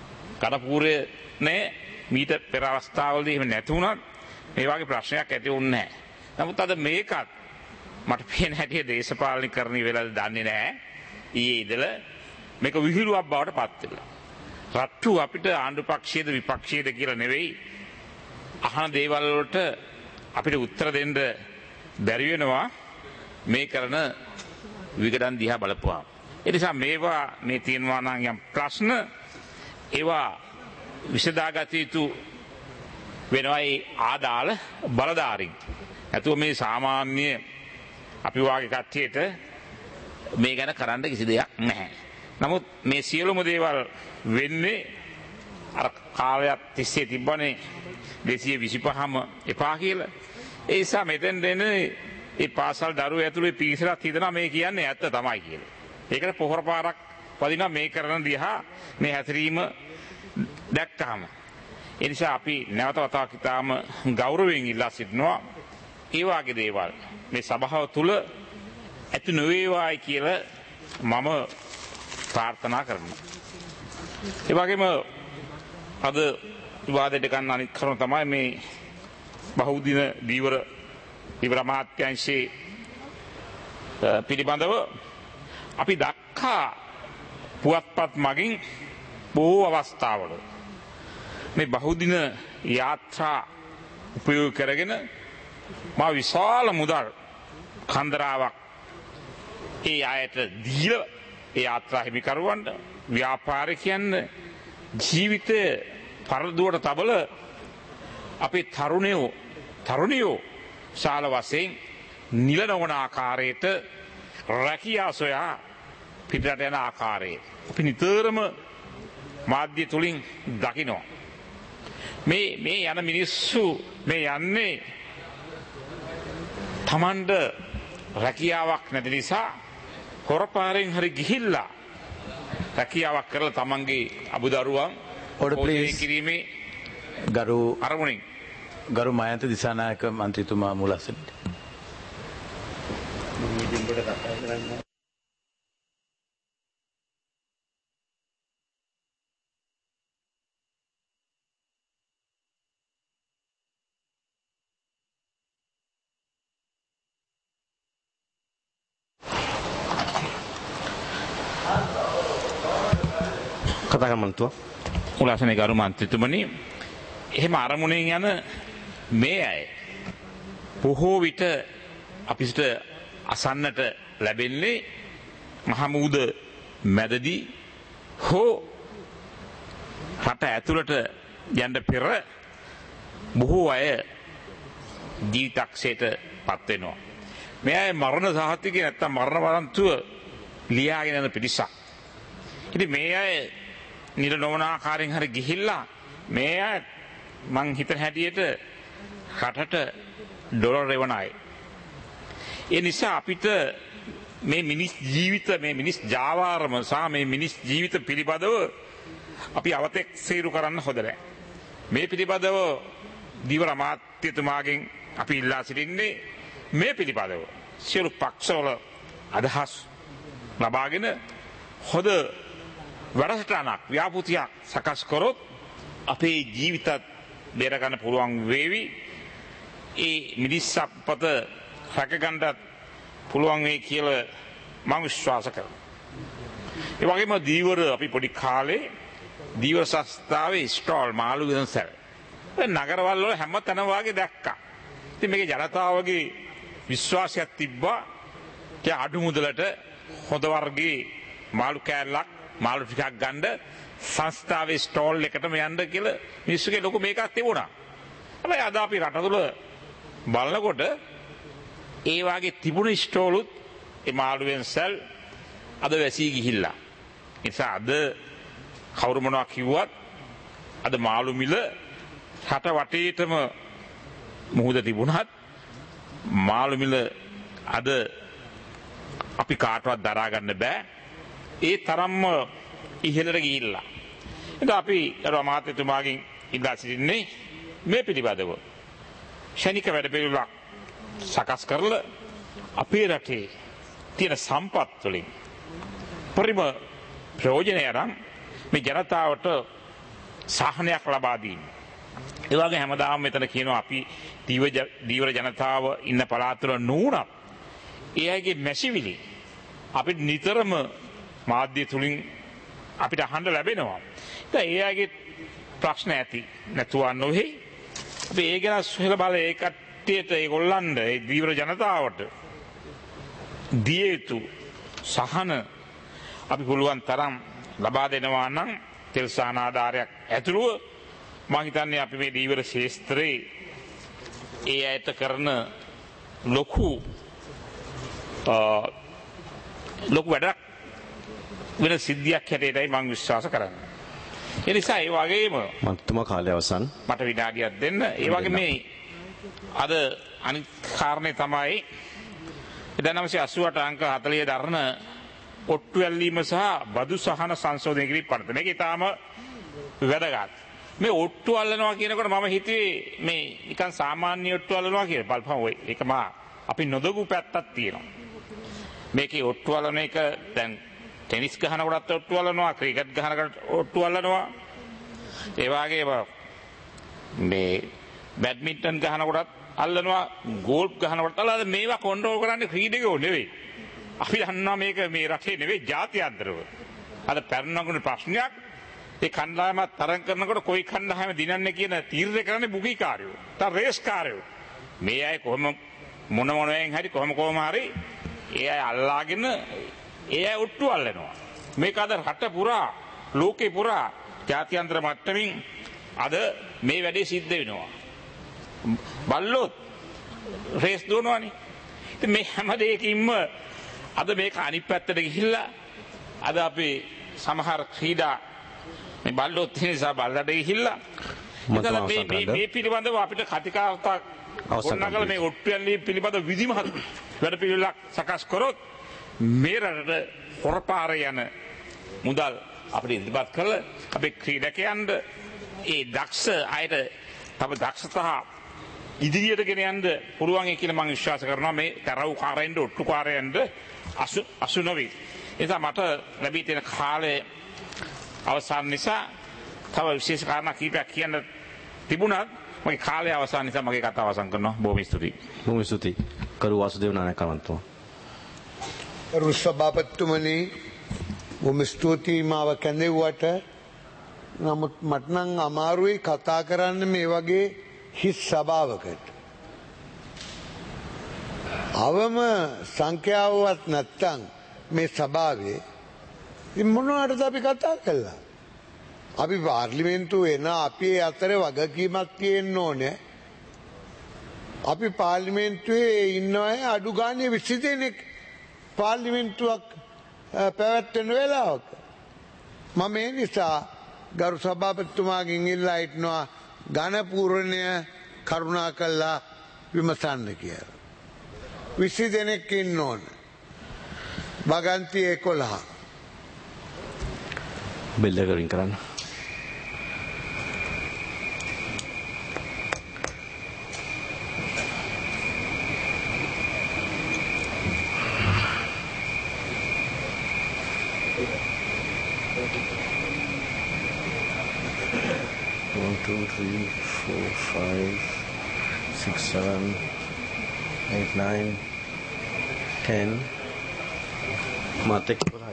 ඝනපූර්ණය මීට පෙර අවස්ථාවලදී එහෙම නැති වුණත් මේ වගේ ප්‍රශ්නයක් ඇති වුණේ නැහැ. නමුත් අද මේකත් මට පේන හැටියට දේශපාලනීකරණය වෙලාද දන්නේ නැහැ. ඊයේ ඉඳලා මේක විහිළුවක් බවට පත් වෙලා. රට්ටු අපිට ආණ්ඩු පක්ෂයේද විපක්ෂයේද කියලා නෙවෙයි අහන දේවල් වලට අපිට උත්තර දෙන්න බැරි වෙනවා මේ කරන විගඩන් දිහා බලපුවා. ඒ නිසා මේවා මේ තියෙනවා නම් යම් ප්‍රශ්න ඒවා විසඳාගත යුතු වෙනවා ඒ ආදාළ බලධාරීන්. නැතුව මේ සාමාන්‍ය අපි වාගේ කට්ටියට මේ ගැන කරන්න කිසි දෙයක් නැහැ. නමුත් මේ සියලුම දේවල් වෙන්නේ අර කාලයක් තිස්සේ තිබ්බනේ 225ම එපා කියලා. ඒ නිසා මෙතෙන් දෙන්නේ ඒ පාසල් දරුවෝ ඇතුලේ පිරිසක් හිතනවා මේ කියන්නේ ඇත්ත තමයි කියලා. ඒකට පොහොර පාරක් වදිනවා මේ කරන දිහා මේ හැසිරීම දැක්කම. ඒ නිසා අපි නැවත වතාවක් ඉතාම ගෞරවයෙන් ඉල්ලා සිටිනවා ඒ වගේ දේවල් මේ සභාව තුල ඇති නොවේවායි කියලා මම ප්‍රාර්ථනා කරනවා. ඒ වගේම අද විවාදයට ගන්න අනිත් කරුණ තමයි මේ බහුදින දීවර අමාත්‍යාංශයේ පිළිබඳව අපි දක්කා පුවත්පත් මගින් බොහෝ අවස්ථාවල මේ බහුදින යාත්‍රා උපයෝග කරගෙන මා විශාල මුදල් කන්දරාවක් ඒ අයට දීලා ඒ යාත්‍රා හිමිකරුවන්ට ව්‍යාපාරිකයන් ජීවිතේ පරදුවට තබල අපේ තරුණියෝ ශාල වශයෙන් නිල නොවන ආකාරයට රැකියා සොයා පිටරට යන ආකාරය අපි නිතරම මාධ්‍ය තුලින් දකිනවා. මේ යන මිනිස්සු මේ යන්නේ තමන්ට රැකියාවක් නැති නිසා හොරපාරෙන් හරි ගිහිල්ලා රැකියාවක් කරලා තමන්ගේ අබුදරුවන් Order please. කිරීමේ ගරු අරමුණින් ගරු මයන්ත දිසානායක මන්ත්‍රීතුමා මුලසෙන්ට. කතා මන්තුව උලාසනේ ගරු මන්ත්‍රීතුමනි එහෙම අරමුණෙන් යන මේ අය බොහෝ විට අපිට අසන්නට ලැබෙන්නේ මහමූද මැදදී හෝ රට ඇතුළට යන්න පෙර බොහෝ අය ජීවිතක්ෂයට පත් වෙනවා. මේ අය මරණ සහතිකේ නැත්තම් මරණ වරන්තුව ලියාගෙන යන පිරිසක්. ඉතින් මේ අය නිර නොවන ආකාරයෙන් හරි ගිහිල්ලා මේ අය මං හිතන හැටියට රටට ඩොලර් එවන අය. ඒ නිසා අපිට මේ මිනිස් ජීවිත මේ මිනිස් ජාවාරම සහ මේ මිනිස් ජීවිත පිළිබඳව අපි අවතෙක් සීරු කරන්න හොඳ නැහැ. මේ පිළිබඳව දීවර අමාත්‍යතුමාගෙන් අපි ඉල්ලා සිටින්නේ මේ පිළිබඳව සියලු පක්ෂවල අදහස් ලබාගෙන හොඳ වැඩසටහනක් ව්‍යාපෘතියක් සකස් කරොත් අපේ ජීවිතත් බේරගන්න පුළුවන් වේවි. ඒ මිනිස් සම්පත රැකගන්නත් පුළුවන් වෙයි කියලා මම විශ්වාස කරනවා. ඒ වගේම දීවර අපි පොඩි කාලේ දීවර සංස්ථාවේ ස්ටෝල් මාළු වෙනසල් නගරවල වල හැම තැනම වාගේ දැක්කා. ඉතින් මේකේ ජනතාවගේ විශ්වාසයක් තිබ්බා. ඒ අඩු මුදලට හොඳ වර්ගයේ මාළු කෑල්ලක් මාළු ටිකක් ගන්න සංස්ථාවේ ස්ටෝල් එකටම යන්න කියලා මිනිස්සුගේ ලොකු මේකක් තිබුණා. හැබැයි අද අපි රට තුල බලනකොට ඒ වාගේ තිබුණ ස්ටෝලුත් ඒ මාළු වෙනසල් අද වැසී ගිහිල්ලා. ඒ නිසා අද කවුරු මොනවා කිව්වත් අද මාළු මිල රට වටේටම මුහුද තිබුණත් මාළු මිල අද අපි කාටවත් දරා ගන්න බෑ. ඒ තරම්ම ඉහළට ගිහිල්ලා. එතකොට අපි අර අමාත්‍යතුමාගෙන් ඉල්ලා සිටින්නේ මේ පිළිබඳව ශනික වැඩපිළිවෙලක් සකස් කරලා අපේ රටේ තියෙන සම්පත් වලින් පරිම ප්‍රයෝජනය අරන් මේ ජනතාවට සාහනයක් ලබා දීම. ඒ වගේ හැමදාම මෙතන කියනවා අපි දීවර ජනතාව ඉන්න පළාත්වල නුණක් ඒ අයගේ මැසිවිලි අපිට නිතරම මාධ්‍ය තුලින් අපිට අහන්න ලැබෙනවා. ඒ අයගේ ප්‍රශ්න ඇති නැතුව නොවේ. අපි ඒ ගැන සොයලා බලලා ඒ කට්ටියට ඒගොල්ලන්ට ඒ දීවර ජනතාවට දිය යුතු සහන අපි පුළුවන් තරම් ලබා දෙනවා නම් තෙල් සහන ආධාරයක් ඇතුළුව මම හිතන්නේ අපි මේ දීවර ශාස්ත්‍රයේ ඒ අයට කරන ලොකු වැඩක් වෙන සිද්ධියක් හැටියටයි මම විශ්වාස කරන්නේ. ඒ නිසා ඒ වගේම මන්තුමා කාලය අවසන්. මට විනාඩියක් දෙන්න. ඒ වගේ මේ අද අනිත් කාරණේ තමයි 1988 අංක 40 දරන ඔට්ටු ඇල්ලීම සහ බදු සහන සංශෝධනය කිරීම පනත. මේක ඊටාම වැදගත්. මේ ඔට්ටු අල්ලනවා කියනකොට මම හිතුවේ මේ නිකන් සාමාන්‍ය ඔට්ටු අල්ලනවා කියලා. බලපන් ඔය ඒක අපි නොදගු පැත්තක් තියෙනවා. මේකේ ඔට්ටු අල්ලන එක දැන් ටෙනිස් ගහනකොටත් ඔට්ටු අල්ලනවා, ක්‍රිකට් ගහනකොට ඔට්ටු අල්ලනවා. ඒ වගේම මේ බැඩ්මින්ටන් ගහනකොටත් අල්ලනවා, ගෝල්ෆ් ගහනකොටත් අල්ලනවා. මේවා කන්ට්‍රෝල් කරන්නේ ක්‍රීඩකයෝ නෙවෙයි. අපි දන්නවා මේක මේ රටේ නෙවෙයි ජාත්‍යන්තරව. අද පැරණිගුණ ප්‍රශ්නයක් ඒ කණ්ඩායමත් තරඟ කරනකොට කොයි කණ්ඩායම දිනන්නේ කියන තීරණය කරන්නේ බුගීකාරයෝ. තව රේස් කාරයෝ. මේ අය කොහොම මොනෙන් හරි කොහොම හරි ඒ අය අල්ලාගෙන ඒ අය ඔට්ටු අල්ලනවා. මේක අද රට පුරා ලෝකේ පුරා ජාත්‍යන්තර මට්ටමින් අද මේ වැඩේ සිද්ධ වෙනවා. බල්ලොත් රේස් දුවනවානේ. ඉතින් මේ හැම දෙයකින්ම අද මේක අනිත් පැත්තට ගිහිල්ලා අද අපි සමහර ක්‍රීඩා මේ බල්ලොත් නිසා බල්ලට ගිහිල්ලා මේ පිළිබඳව අපිට කතිකාවතක් ඔන්නගල මේ ඔට්ටු ඇල්ලීම පිළිබඳව විධිමත් වැඩ පිළිවෙලක් සකස් කරොත් මේ රටට හොරපාර යන මුදල් අපිට ඉදිරිපත් කරලා අපේ ක්‍රීඩකයන්ට ඒ දක්ෂ අයට තම දක්ෂතා ඉදිරියට ගෙන යන්න පුළුවන් කියලා මම විශ්වාස කරනවා මේ තරව්කාරයන්ට ඔට්ටුකාරයන්ට අසු නොවි. ඒ නිසා මට ලැබී තියෙන කාලය අවසන් නිසා තව විශේෂ කාරණා කීපයක් කියන්න තිබුණත් මගේ කාලය අවසන් නිසා මගේ කතාව අවසන් කරනවා. බොහොම ස්තුතියි. බොහොම ස්තුතියි. කරු වාසුදේව නායක මන්ත්‍රී. කරු සභාපතිතුමනි බොහොම ස්තුතියි මාව කැඳෙව්වට. නමුත් මට නම් අමාරුයි කතා කරන්න මේ වගේ හිස් සභාවකට. අවම සංඛ්‍යාවවත් නැත්තම් මේ සභාවේ ඉතින් මොනවටද අපි කතා කළා? අපි පාර්ලිමේන්තුව එන අපේ අතර වගකීමක් තියෙන්න ඕනේ. අපි පාර්ලිමේන්තුවේ ඉන්න අය අඩු ගානේ 20 දෙනෙක් පාර්ලිමේන්තුවක් පැවැත්වෙන වෙලාවක මම ඒ නිසා ගරු සභාපතිතුමාගෙන් ඉල්ලා හිටනවා ඝනපූර්ණය කරුණා කළා විමසන්න කියලා. 20 දෙනෙක් ඉන්න ඕන. බගන්ති 11. බෙල්ල කරින් කරන්න. One, two, three, 4, 5, 6, 7, 8, 9, 10. Matek berapa?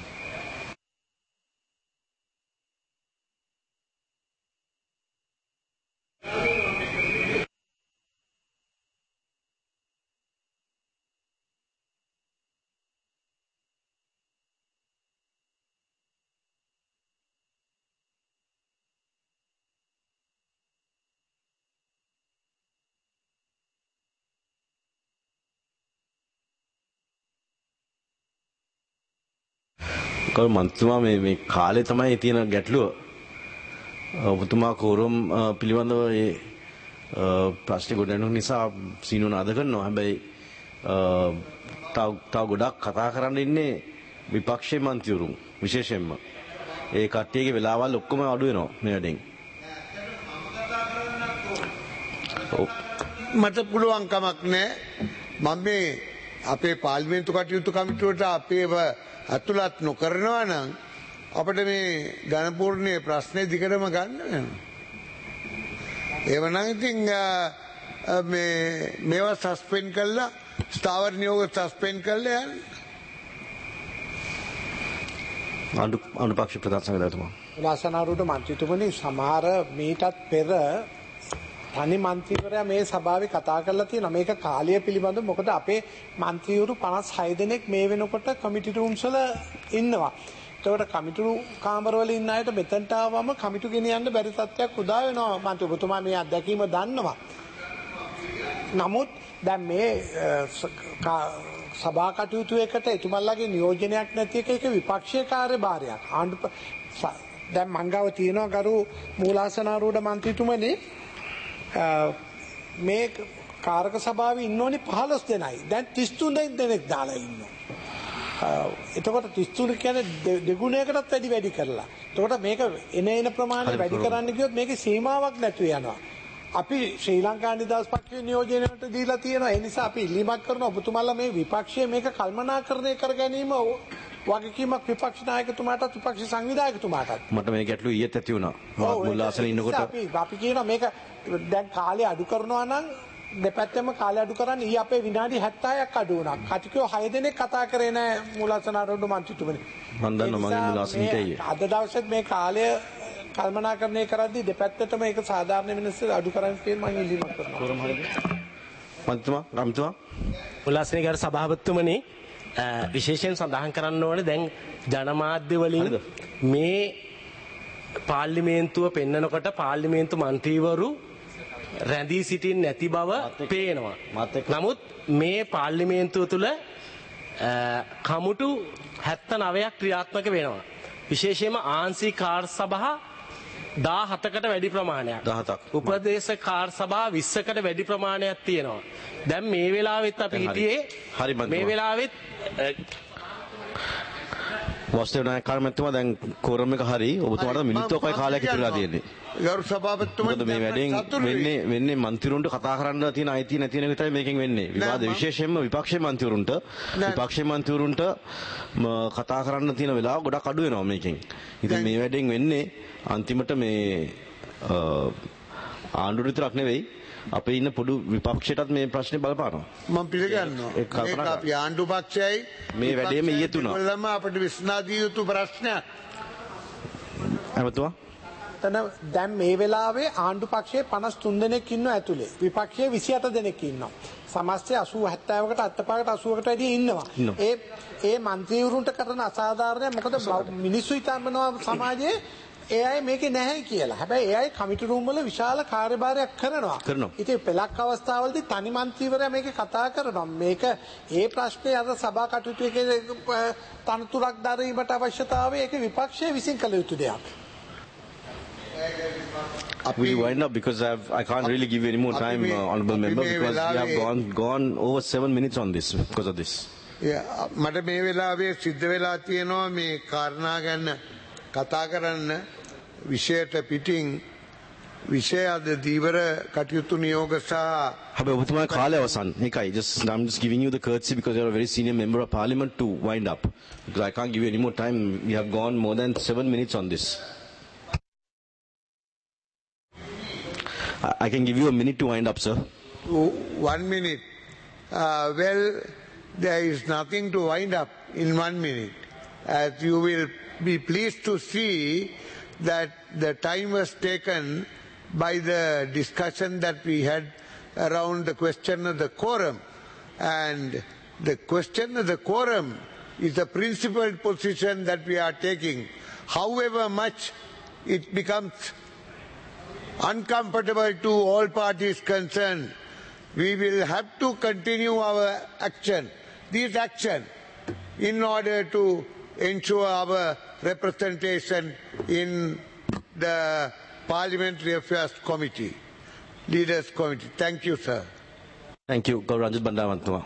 කල් මන්ත්‍රීතුමා මේ කාලේ තමයි තියෙන ගැටලුව. ඔබතුමා කෝරම් පිළිබඳව ඒ ප්‍රශ්න ගොඩනැගුණු නිසා සීනුව නාද කරනවා. හැබැයි තව ගොඩක් කතා කරන්න ඉන්නේ විපක්ෂයේ මන්ත්‍රීවරුන් විශේෂයෙන්ම. ඒ කට්ටියගේ වෙලාවල් ඔක්කොම අඩු වෙනවා මේ වැඩෙන්. මට පුළුවන් කමක් නැහැ. මම මේ අපේ පාර්ලිමේන්තු කටයුතු කමිටුවට අපේව අතුලත් නොකරනවා නම් අපිට මේ ඝනපූර්ණයේ ප්‍රශ්නේ දිගටම ගන්න වෙනවා. එවනම් ඉතින් මේවා සස්පෙන්ඩ් කළා ස්ථාවර නියෝග සස්පෙන්ඩ් කළා යන්න. අනුපක්ෂ ප්‍රධාන සංඝනායකතුමා. උලාසනාරුට මන්ත්‍රීතුමනි සමහර මීටත් පෙර තනි මන්ත්‍රීවරයා මේ සභාවේ කතා කරලා තියෙනවා මේක කාලය පිළිබඳව. මොකද අපේ මන්ත්‍රීවරු 56 දෙනෙක් මේ වෙනකොට කමිටු රූම්ස් වල ඉන්නවා. ඒකට කමිටු කාමරවල ඉන්න අයට මෙතනට ආවම කමිටු ගෙනියන්න බැරි තත්ත්වයක් උදා වෙනවා. මන්ත්‍රීතුමා මේ අත්දැකීම දන්නවා. නමුත් දැන් මේ සභා කටයුතු එකට එතුමන්ලාගේ නියෝජනයක් නැති එක විපක්ෂීය කාර්යභාරයක්. දැන් මංගාව තියෙනවා ගරු මූලාසනාරූඪ මන්ත්‍රීතුමනි මේ කාරක සභාවේ ඉන්න ඕනේ 15 දෙනයි. දැන් 33 දෙනෙක් දාලා ඉන්නවා. එතකොට 33 කියන්නේ දෙගුණයකටත් වැඩි කරලා. එතකොට මේක එන ප්‍රමාණය වැඩි කරන්න ගියොත් මේකේ සීමාවක් නැතුව යනවා. අපි ශ්‍රී ලංකා නිදහස් පක්ෂයේ නියෝජනයට දීලා තියෙනවා. ඒ නිසා අපි ඉල්ලීමක් කරනවා ඔබතුමාලා මේ විපක්ෂයේ මේක කල්පනාකරණය කර ගැනීම වගකීමක් විපක්ෂ නායකතුමාටත් විපක්ෂ සංවිධායකතුමාටත්. මට මේ ගැටලුව ඊයේත් ඇති වුණා. මුල්ලාසන ඉන්නකොට අපි කියනවා මේක දැන් කාලය අඩු කරනවා නම් දෙපැත්තම කාලය අඩු කරන්න ඊ අපේ විනාඩි 76ක් අඩු වුණා. කටිකෝ 6 දෙනෙක් කතා කරේ නෑ මූලාසනාරෝඩ මන්ත්‍රීතුමනි. මම දන්නවා මගේ මුල්ලාසනිට අයියේ. අද දවසෙත් මේ කාලය කල්පනාකරණය කරද්දී දෙපැත්තටම ඒක සාධාරණ වෙනස අඩු කරන්න කියන මම ඉල්ලීමක් කරනවා. කෝරම් හරිද? මන්ත්‍රීතුමා උල්ලාසනීය සභාපතිතුමනි විශේෂයෙන් සඳහන් කරන්න ඕනේ දැන් ජනමාධ්‍ය වලින් මේ පාර්ලිමේන්තුව පෙන්නකොට පාර්ලිමේන්තු මන්ත්‍රීවරු රැඳී සිටින් නැති බව පේනවා. නමුත් මේ පාර්ලිමේන්තුව තුළ කමුටු 79ක් ක්‍රියාත්මක වෙනවා. විශේෂයෙන්ම ආංශික කාර්ය සභා 17කට වැඩි ප්‍රමාණයක්. 17ක්. උපදේශ කාර්ය සභා 20කට වැඩි ප්‍රමාණයක් තියෙනවා. දැන් මේ වෙලාවෙත් අපි හිටියේ මේ වෙලාවෙත් වස්තුවේ කාර්යමත්තුමා දැන් කෝරම් එක හරි ඔබතුමාට මිනිත්තු ඔකයි කාලයක් ඉතුරුලා තියෙන්නේ. ගරු සභාපතිතුමනි මේ වැඩෙන් වෙන්නේ මන්ත්‍රීවරුන්ට කතා කරන්න තියෙන අයිතිය නැති වෙන විතරයි මේකෙන් වෙන්නේ. විවාද විශේෂයෙන්ම විපක්ෂයේ මන්ත්‍රීවරුන්ට කතා කරන්න තියෙන වෙලාව ගොඩක් අඩු වෙනවා මේකෙන්. ඉතින් මේ වැඩෙන් වෙන්නේ අන්තිමට මේ ආණ්ඩුවට විතරක් නෙවෙයි අපේ ඉන්න පොදු විපක්ෂයටත් මේ ප්‍රශ්නේ බලපානවා. මම පිළිගන්නවා. ඒක අපි ආණ්ඩු පක්ෂයයි මේ වැඩේම ඊයතුණා. ඒගොල්ලම අපිට විසඳා දිය යුතු ප්‍රශ්නයක්. අමතුවා දැන් මේ වෙලාවේ ආණ්ඩු පක්ෂයේ 53 දෙනෙක් ඉන්නවා ඇතුලේ. විපක්ෂයේ 28 දෙනෙක් ඉන්නවා. සමස්තය 80 70කට 75කට 80කට වැඩි ඉන්නවා. ඒ මන්ත්‍රීවරුන්ට කරන අසාධාරණය මොකද මිනිස්සු හිතනවා සමාජයේ ඒ අය මේකේ නැහැ කියලා. හැබැයි ඒ අය කමිටු රූම් වල විශාල කාර්යභාරයක් කරනවා. ඉතින් පෙලක් අවස්ථාවලදී තනි මන්ත්‍රීවරයා මේකේ කතා කරනවා. මේක ඒ ප්‍රශ්නේ අර සභා කටයුතු එකේ තනතුරක් දරීමට අවශ්‍යතාවය ඒක විපක්ෂයේ විසින් කළ යුතු දෙයක්. We wind up because I can't really give you any more time, honourable member, because we have gone over 7 minutes on this because of this. මට මේ වෙලාවේ සිද්ධ වෙලා තියෙනවා මේ කාරණා ගැන කතා කරන්න විෂයට පිටින් විෂය අද දීවර කටයුතු නියෝග සහ හැබැයි ඔබතුමාගේ කාලය අවසන්. ඒකයි I'm just giving you the courtesy because you're a very senior member of parliament to wind up because I can't give you any more time. We have gone more than 7 minutes on this. I can give you a minute to wind up, sir. 1 minute. Well, there is nothing to wind up in 1 minute. As you will be pleased to see that the time was taken by the discussion that we had around the question of the quorum. And the question of the quorum is the principled position that we are taking. However much it becomes uncomfortable to all parties concerned, we will have to continue our action, this action, in order to ensure our representation in the Parliamentary Affairs Committee, Leaders Committee. Thank you, sir. Thank you, Ranjit Bandavantuma.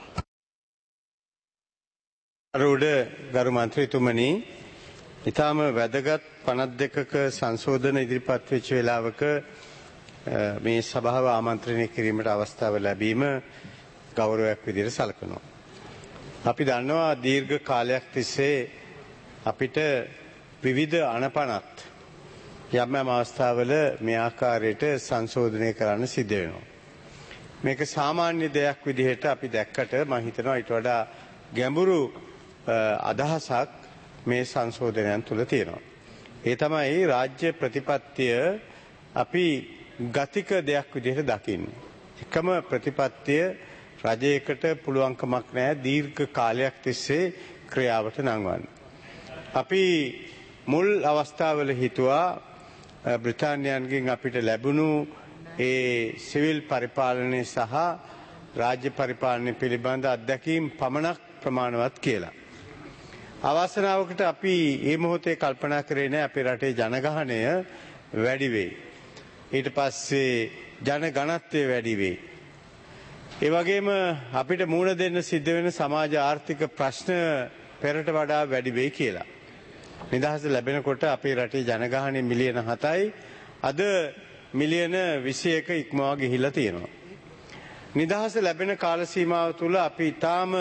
ගරු මන්ත්‍රීතුමනි, ඉතාම වැදගත් 52ක සංශෝධන ඉදිරිපත් වෙච්ච වෙලාවක මේ සභාව ආමන්ත්‍රණය කිරීමට අවස්ථාව ලැබීම ගෞරවයක් විදිහට සලකනවා. අපි දන්නවා දීර්ඝ කාලයක් තිස්සේ අපිට විවිධ අනපනත් යම් යම් අවස්ථාවල මේ ආකාරයට සංශෝධනය කරන්න සිද්ධ වෙනවා. මේක සාමාන්‍ය දෙයක් විදිහට අපි දැක්කට මම හිතනවා ඊට වඩා ගැඹුරු අදහසක් මේ සංශෝධනයන් තුළ තියෙනවා. ඒ තමයි රාජ්‍ය ප්‍රතිපත්තිය අපි ගතික දෙයක් විදිහට දකින්නේ. එකම ප්‍රතිපත්තිය රජයකට පුළුවන්කමක් නැහැ දීර්ඝ කාලයක් තිස්සේ ක්‍රියාවට නංවන්න. අපි මුල් අවස්ථාවල හිතුවා බ්‍රිතාන්‍යයන්ගෙන් අපිට ලැබුණු ඒ සිවිල් පරිපාලනය සහ රාජ්‍ය පරිපාලනය පිළිබඳ අත්දැකීම් පමණක් ප්‍රමාණවත් කියලා. අවසනාවකට අපි මේ මොහොතේ කල්පනා කරේ නැහැ අපේ රටේ ජනගහනය වැඩි වෙයි. ඊට පස්සේ ජනගණත්වය වැඩි වෙයි. ඒ වගේම අපිට මුහුණ දෙන්න සිද්ධ වෙන සමාජ ආර්ථික ප්‍රශ්න පෙරට වඩා වැඩි වෙයි කියලා. නිදහස ලැබෙනකොට අපේ රටේ ජනගහනය මිලියන 7යි අද මිලියන 21 ඉක්මවා ගිහිල්ලා තියෙනවා. නිදහස ලැබෙන කාල සීමාව තුළ අපි ඊටාම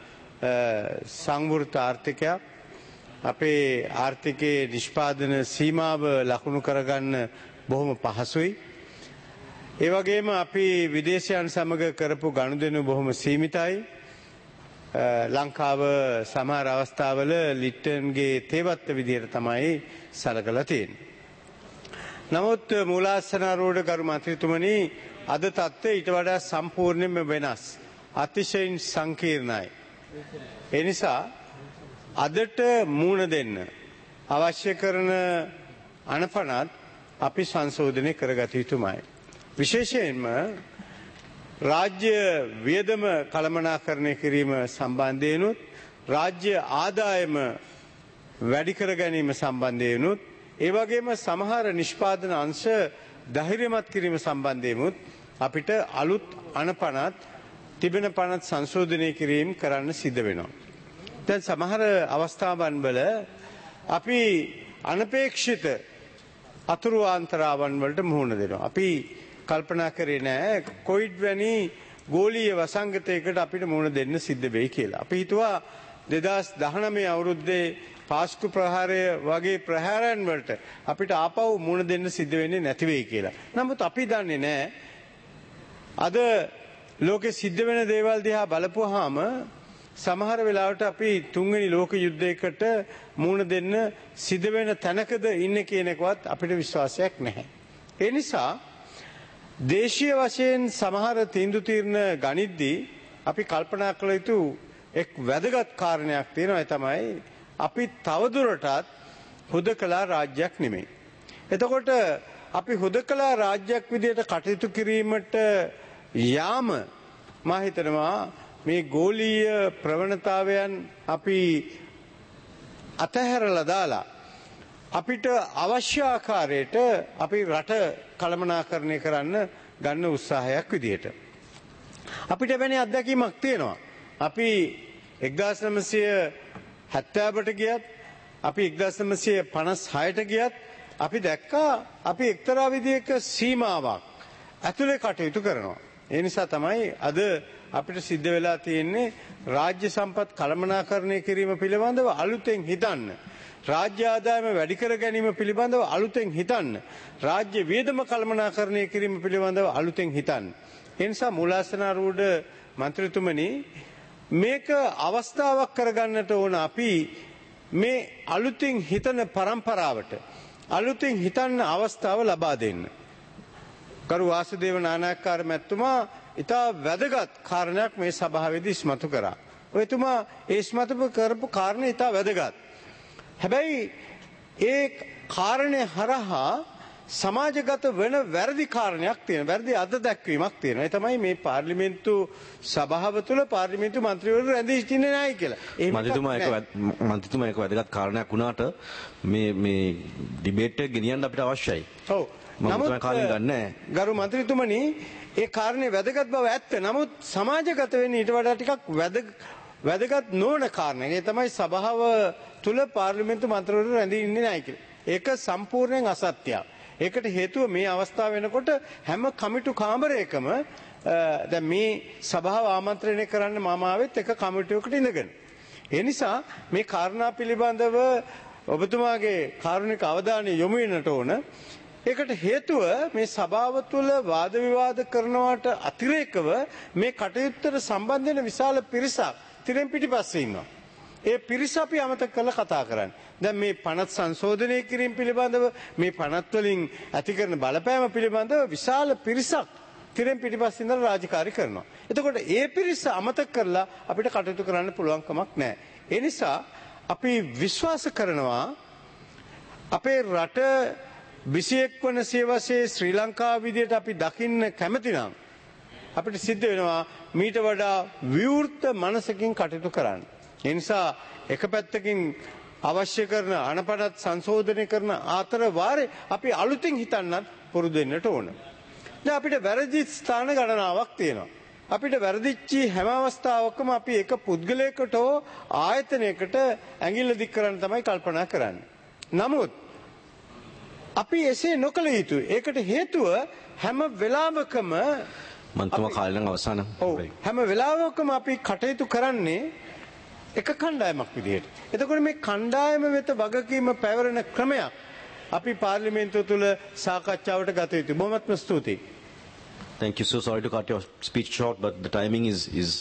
සංවෘත ආර්ථිකයක් අපේ ආර්ථිකයේ නිෂ්පාදන සීමාව ලකුණු කරගන්න බොහොම පහසුයි. ඒ වගේම අපි විදේශයන් සමග කරපු ගනුදෙනු බොහොම සීමිතයි. ලංකාව සමහර අවස්ථාවල ලිට්ටන්ගේ තේවත්ත විදිහට තමයි සලකලා තියෙන්නේ. නමුත් මූලාසනාරූඪ ගරු මන්ත්‍රීතුමනි අද තත්ත්වය ඊට වඩා සම්පූර්ණයෙන්ම වෙනස්. අතිශයින් සංකීර්ණයි. ඒ නිසා අදට මූණ දෙන්න අවශ්‍ය කරන අනපනත් අපි සංශෝධනය කරගත යුතුමයි. විශේෂයෙන්ම රාජ්‍ය වියදම කළමනාකරණය කිරීම සම්බන්ධයෙන්ුත් රාජ්‍ය ආදායම වැඩි කර ගැනීම සම්බන්ධයෙන්ුත් ඒ වගේම සමහර නිෂ්පාදන අංශ ධෛර්යමත් කිරීම සම්බන්ධයෙන්ුත් අපිට අලුත් අනපනත් තිබෙන පනත් සංශෝධනය කිරීම කරන්න සිද්ධ වෙනවා. දැන් සමහර අවස්ථාවන් වල අපි අනපේක්ෂිත අතුරු ආන්තරාවන් වලට මුහුණ දෙනවා. අපි කල්පනා කරේ නෑ කොවිඩ් වැනි ගෝලීය වසංගතයකට අපිට මුහුණ දෙන්න සිද්ධ වෙයි කියලා. අපි හිතුවා 2019 අවුරුද්දේ පාස්කු ප්‍රහාරය වගේ ප්‍රහාරයන් වලට අපිට ආපහු මුහුණ දෙන්න සිද්ධ වෙන්නේ නැති වෙයි කියලා. නමුත් අපි දන්නේ නෑ අද ලෝකෙ සිද්ධ වෙන දේවල් දිහා බලපුවාම සමහර වෙලාවට අපි තුන්වෙනි ලෝක යුද්ධයකට මුහුණ දෙන්න සිද්ධ වෙන තැනකද ඉන්නේ කියන එකවත් අපිට විශ්වාසයක් නැහැ. ඒ නිසා දේශීය වශයෙන් සමහර තීන්දුව తీරන ගනිද්දී අපි කල්පනා කළ යුතු එක් වැදගත් කාරණයක් තියෙනවා. ඒ තමයි අපි තවදුරටත් හුදකලා රාජ්‍යයක් නෙමෙයි. එතකොට අපි හුදකලා රාජ්‍යයක් විදිහට කටයුතු කිරීමට යාම මම හිතනවා මේ ගෝලීය ප්‍රවණතාවයන් අපි අතහැරලා දාලා අපිට අවශ්‍ය ආකාරයට අපි රට කළමනාකරණය කරන්න ගන්න උත්සාහයක් විදිහට අපිට වෙන අත්දැකීමක් තියෙනවා. අපි 1970ට ගියත් අපි 1956ට ගියත් අපි දැක්කා අපි එක්තරා විදිහක සීමාවක් ඇතුලේ කටයුතු කරනවා. ඒ නිසා තමයි අද අපිට සිද්ධ වෙලා තියෙන්නේ රාජ්‍ය සම්පත් කළමනාකරණය කිරීම පිළිබඳව අලුතෙන් හිතන්න. රාජ්‍ය ආදායම වැඩි කර ගැනීම පිළිබඳව අලුතෙන් හිතන්න. රාජ්‍ය වියදම කළමනාකරණය කිරීම පිළිබඳව අලුතෙන් හිතන්න. ඒ නිසා මූලාසනාරූඪ මන්ත්‍රීතුමනි මේක අවස්ථාවක් කරගන්නට ඕන අපි මේ අලුතින් හිතන පරම්පරාවට අලුතින් හිතන්න අවස්ථාව ලබා දෙන්න. කරු වාසුදේව නානායක්කාර මැතිතුමා ඉතා වැදගත් කාරණයක් මේ සභාවේදී ඉස්මතු කරා. ඔයතුමා ඒ ඉස්මතු කරපු කාරණේ ඉතා වැදගත්. හැබැයි ඒ කාරණේ හරහා සමාජගත වෙන වැරදි කාරණයක් තියෙනවා. වැරදි අද දැක්වීමක් තියෙනවා. ඒ තමයි මේ පාර්ලිමේන්තු සභාව තුළ පාර්ලිමේන්තු මන්ත්‍රීවරු රැඳී සිටින්නේ නැහැ කියලා. මන්ත්‍රීතුමා ඒක වැදගත් කාරණයක් වුණාට මේ ඩිබේට් එක ගෙනියන්න අපිට අවශ්‍යයි. ඔව්. නමුත් ගරු මන්ත්‍රීතුමනි ඒ කාරණේ වැදගත් බව ඇත්ත. නමුත් සමාජගත වෙන්නේ ඊට වඩා ටිකක් වැදගත් නොවන කාරණයක්. ඒ තමයි සභාව තුළ පාර්ලිමේන්තු මන්ත්‍රීවරු රැඳී ඉන්නේ නැහැ කියලා. ඒක සම්පූර්ණයෙන් අසත්‍යයක්. ඒකට හේතුව මේ අවස්ථාව වෙනකොට හැම කමිටු කාමරයකම දැන් මේ සභාව ආමන්ත්‍රණය කරන්න මම ආවෙත් එක කමිටුවකට ඉඳගෙන. ඒ නිසා මේ කාරණා පිළිබඳව ඔබතුමාගේ කාරුණික අවධානය යොමු වෙන්නට ඕන. ඒකට හේතුව මේ සභාව තුළ වාද විවාද කරනවට අතිරේකව මේ කටයුත්තට සම්බන්ධ වෙන විශාල පිරිසක් තිරෙන් පිටිපස්සේ ඉන්නවා. ඒ පිරිස අපි අමතක කරලා කතා කරන්නේ. දැන් මේ පනත් සංශෝධනය කිරීම පිළිබඳව මේ පනත් වලින් ඇති කරන බලපෑම පිළිබඳව විශාල පිරිසක් තිරෙන් පිටිපස්සේ ඉඳලා රාජකාරී කරනවා. එතකොට ඒ පිරිස අමතක කරලා අපිට කටයුතු කරන්න පුළුවන් කමක් නැහැ. ඒ නිසා අපි විශ්වාස කරනවා අපේ රට 21 වන සියවසේ ශ්‍රී ලංකාව විදියට අපි දකින්න කැමති නම් අපිට සිද්ධ වෙනවා මීට වඩා විවෘත මනසකින් කටයුතු කරන්න. ඒ නිසා එක පැත්තකින් අවශ්‍ය කරන අනපනත් සංශෝධනය කරන ආතර වාරේ අපි අලුතින් හිතන්නත් පුරුදු වෙන්නට ඕන. දැන් අපිට වැරදි ස්ථාන ගණනාවක් තියෙනවා. අපිට වැරදිච්ච හැම අවස්ථාවකම අපි එක පුද්ගලයකට හෝ ආයතනයකට ඇඟිල්ල දික් කරන්න තමයි කල්පනා කරන්නේ. නමුත් අපි එසේ නොකළ යුතුයි. ඒකට හේතුව හැම වෙලාවකම මන්තුමා කාලෙන් අවසන්. හැම වෙලාවකම අපි කටයුතු කරන්නේ එක කණ්ඩායමක් විදිහට. එතකොට මේ කණ්ඩායම වෙත වගකීම පැවරෙන ක්‍රමයක් අපි පාර්ලිමේන්තුව තුළ සාකච්ඡාවට ගත යුතුයි. බොහොමත්ම ස්තුතියි. Thank you. So sorry to cut your speech short, but the timing is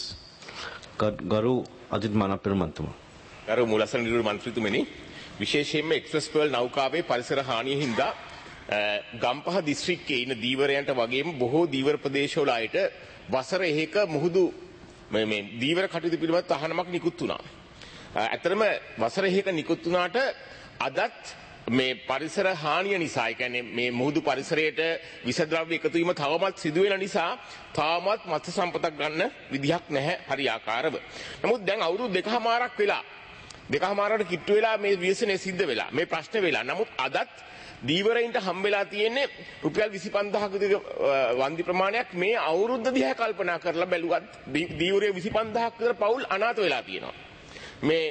ගරු අජිත් මානපිර මන්තුමා. ගරු මූලසන නිරූප මන්ත්‍රීතුමනි විශේෂයෙන්ම එක්ස්ප්‍රස් පර්ල් නෞකාවේ පරිසර හානිය හින්දා ගම්පහ දිස්ත්‍රික්කයේ ඉන්න දීවරයන්ට වගේම බොහෝ දීවර ප්‍රදේශවල අයට වසර 1ක මුහුදු මේ දීවර කටයුතු පිළිබඳ තහනමක් නිකුත් වුණා. ඇත්තටම වසර 1ක නිකුත් වුණාට අදත් මේ පරිසර හානිය නිසා, ඒ කියන්නේ මේ මුහුදු පරිසරයට විස ද්‍රව්‍ය එකතු වීම තවමත් සිදු වෙන නිසා තාමත් මත්ස්‍ය සම්පතක් ගන්න විදිහක් නැහැ හරියාකාරව. නමුත් දැන් අවුරුදු 2කමාරක් වෙලා දෙකමාරකට කිට්ටු වෙලා මේ ව්‍යසනය සිද්ධ වෙලා මේ ප්‍රශ්න වෙලා. නමුත් අදත් දීවරයින්ට හම් වෙලා තියෙන්නේ රුපියල් 25000ක වන්දි ප්‍රමාණයක්. මේ අවුරුද්ද දිහා කල්පනා කරලා බැලුවත් දීවරයේ 25000ක විතර පවුල් අනාථ වෙලා තියෙනවා. මේ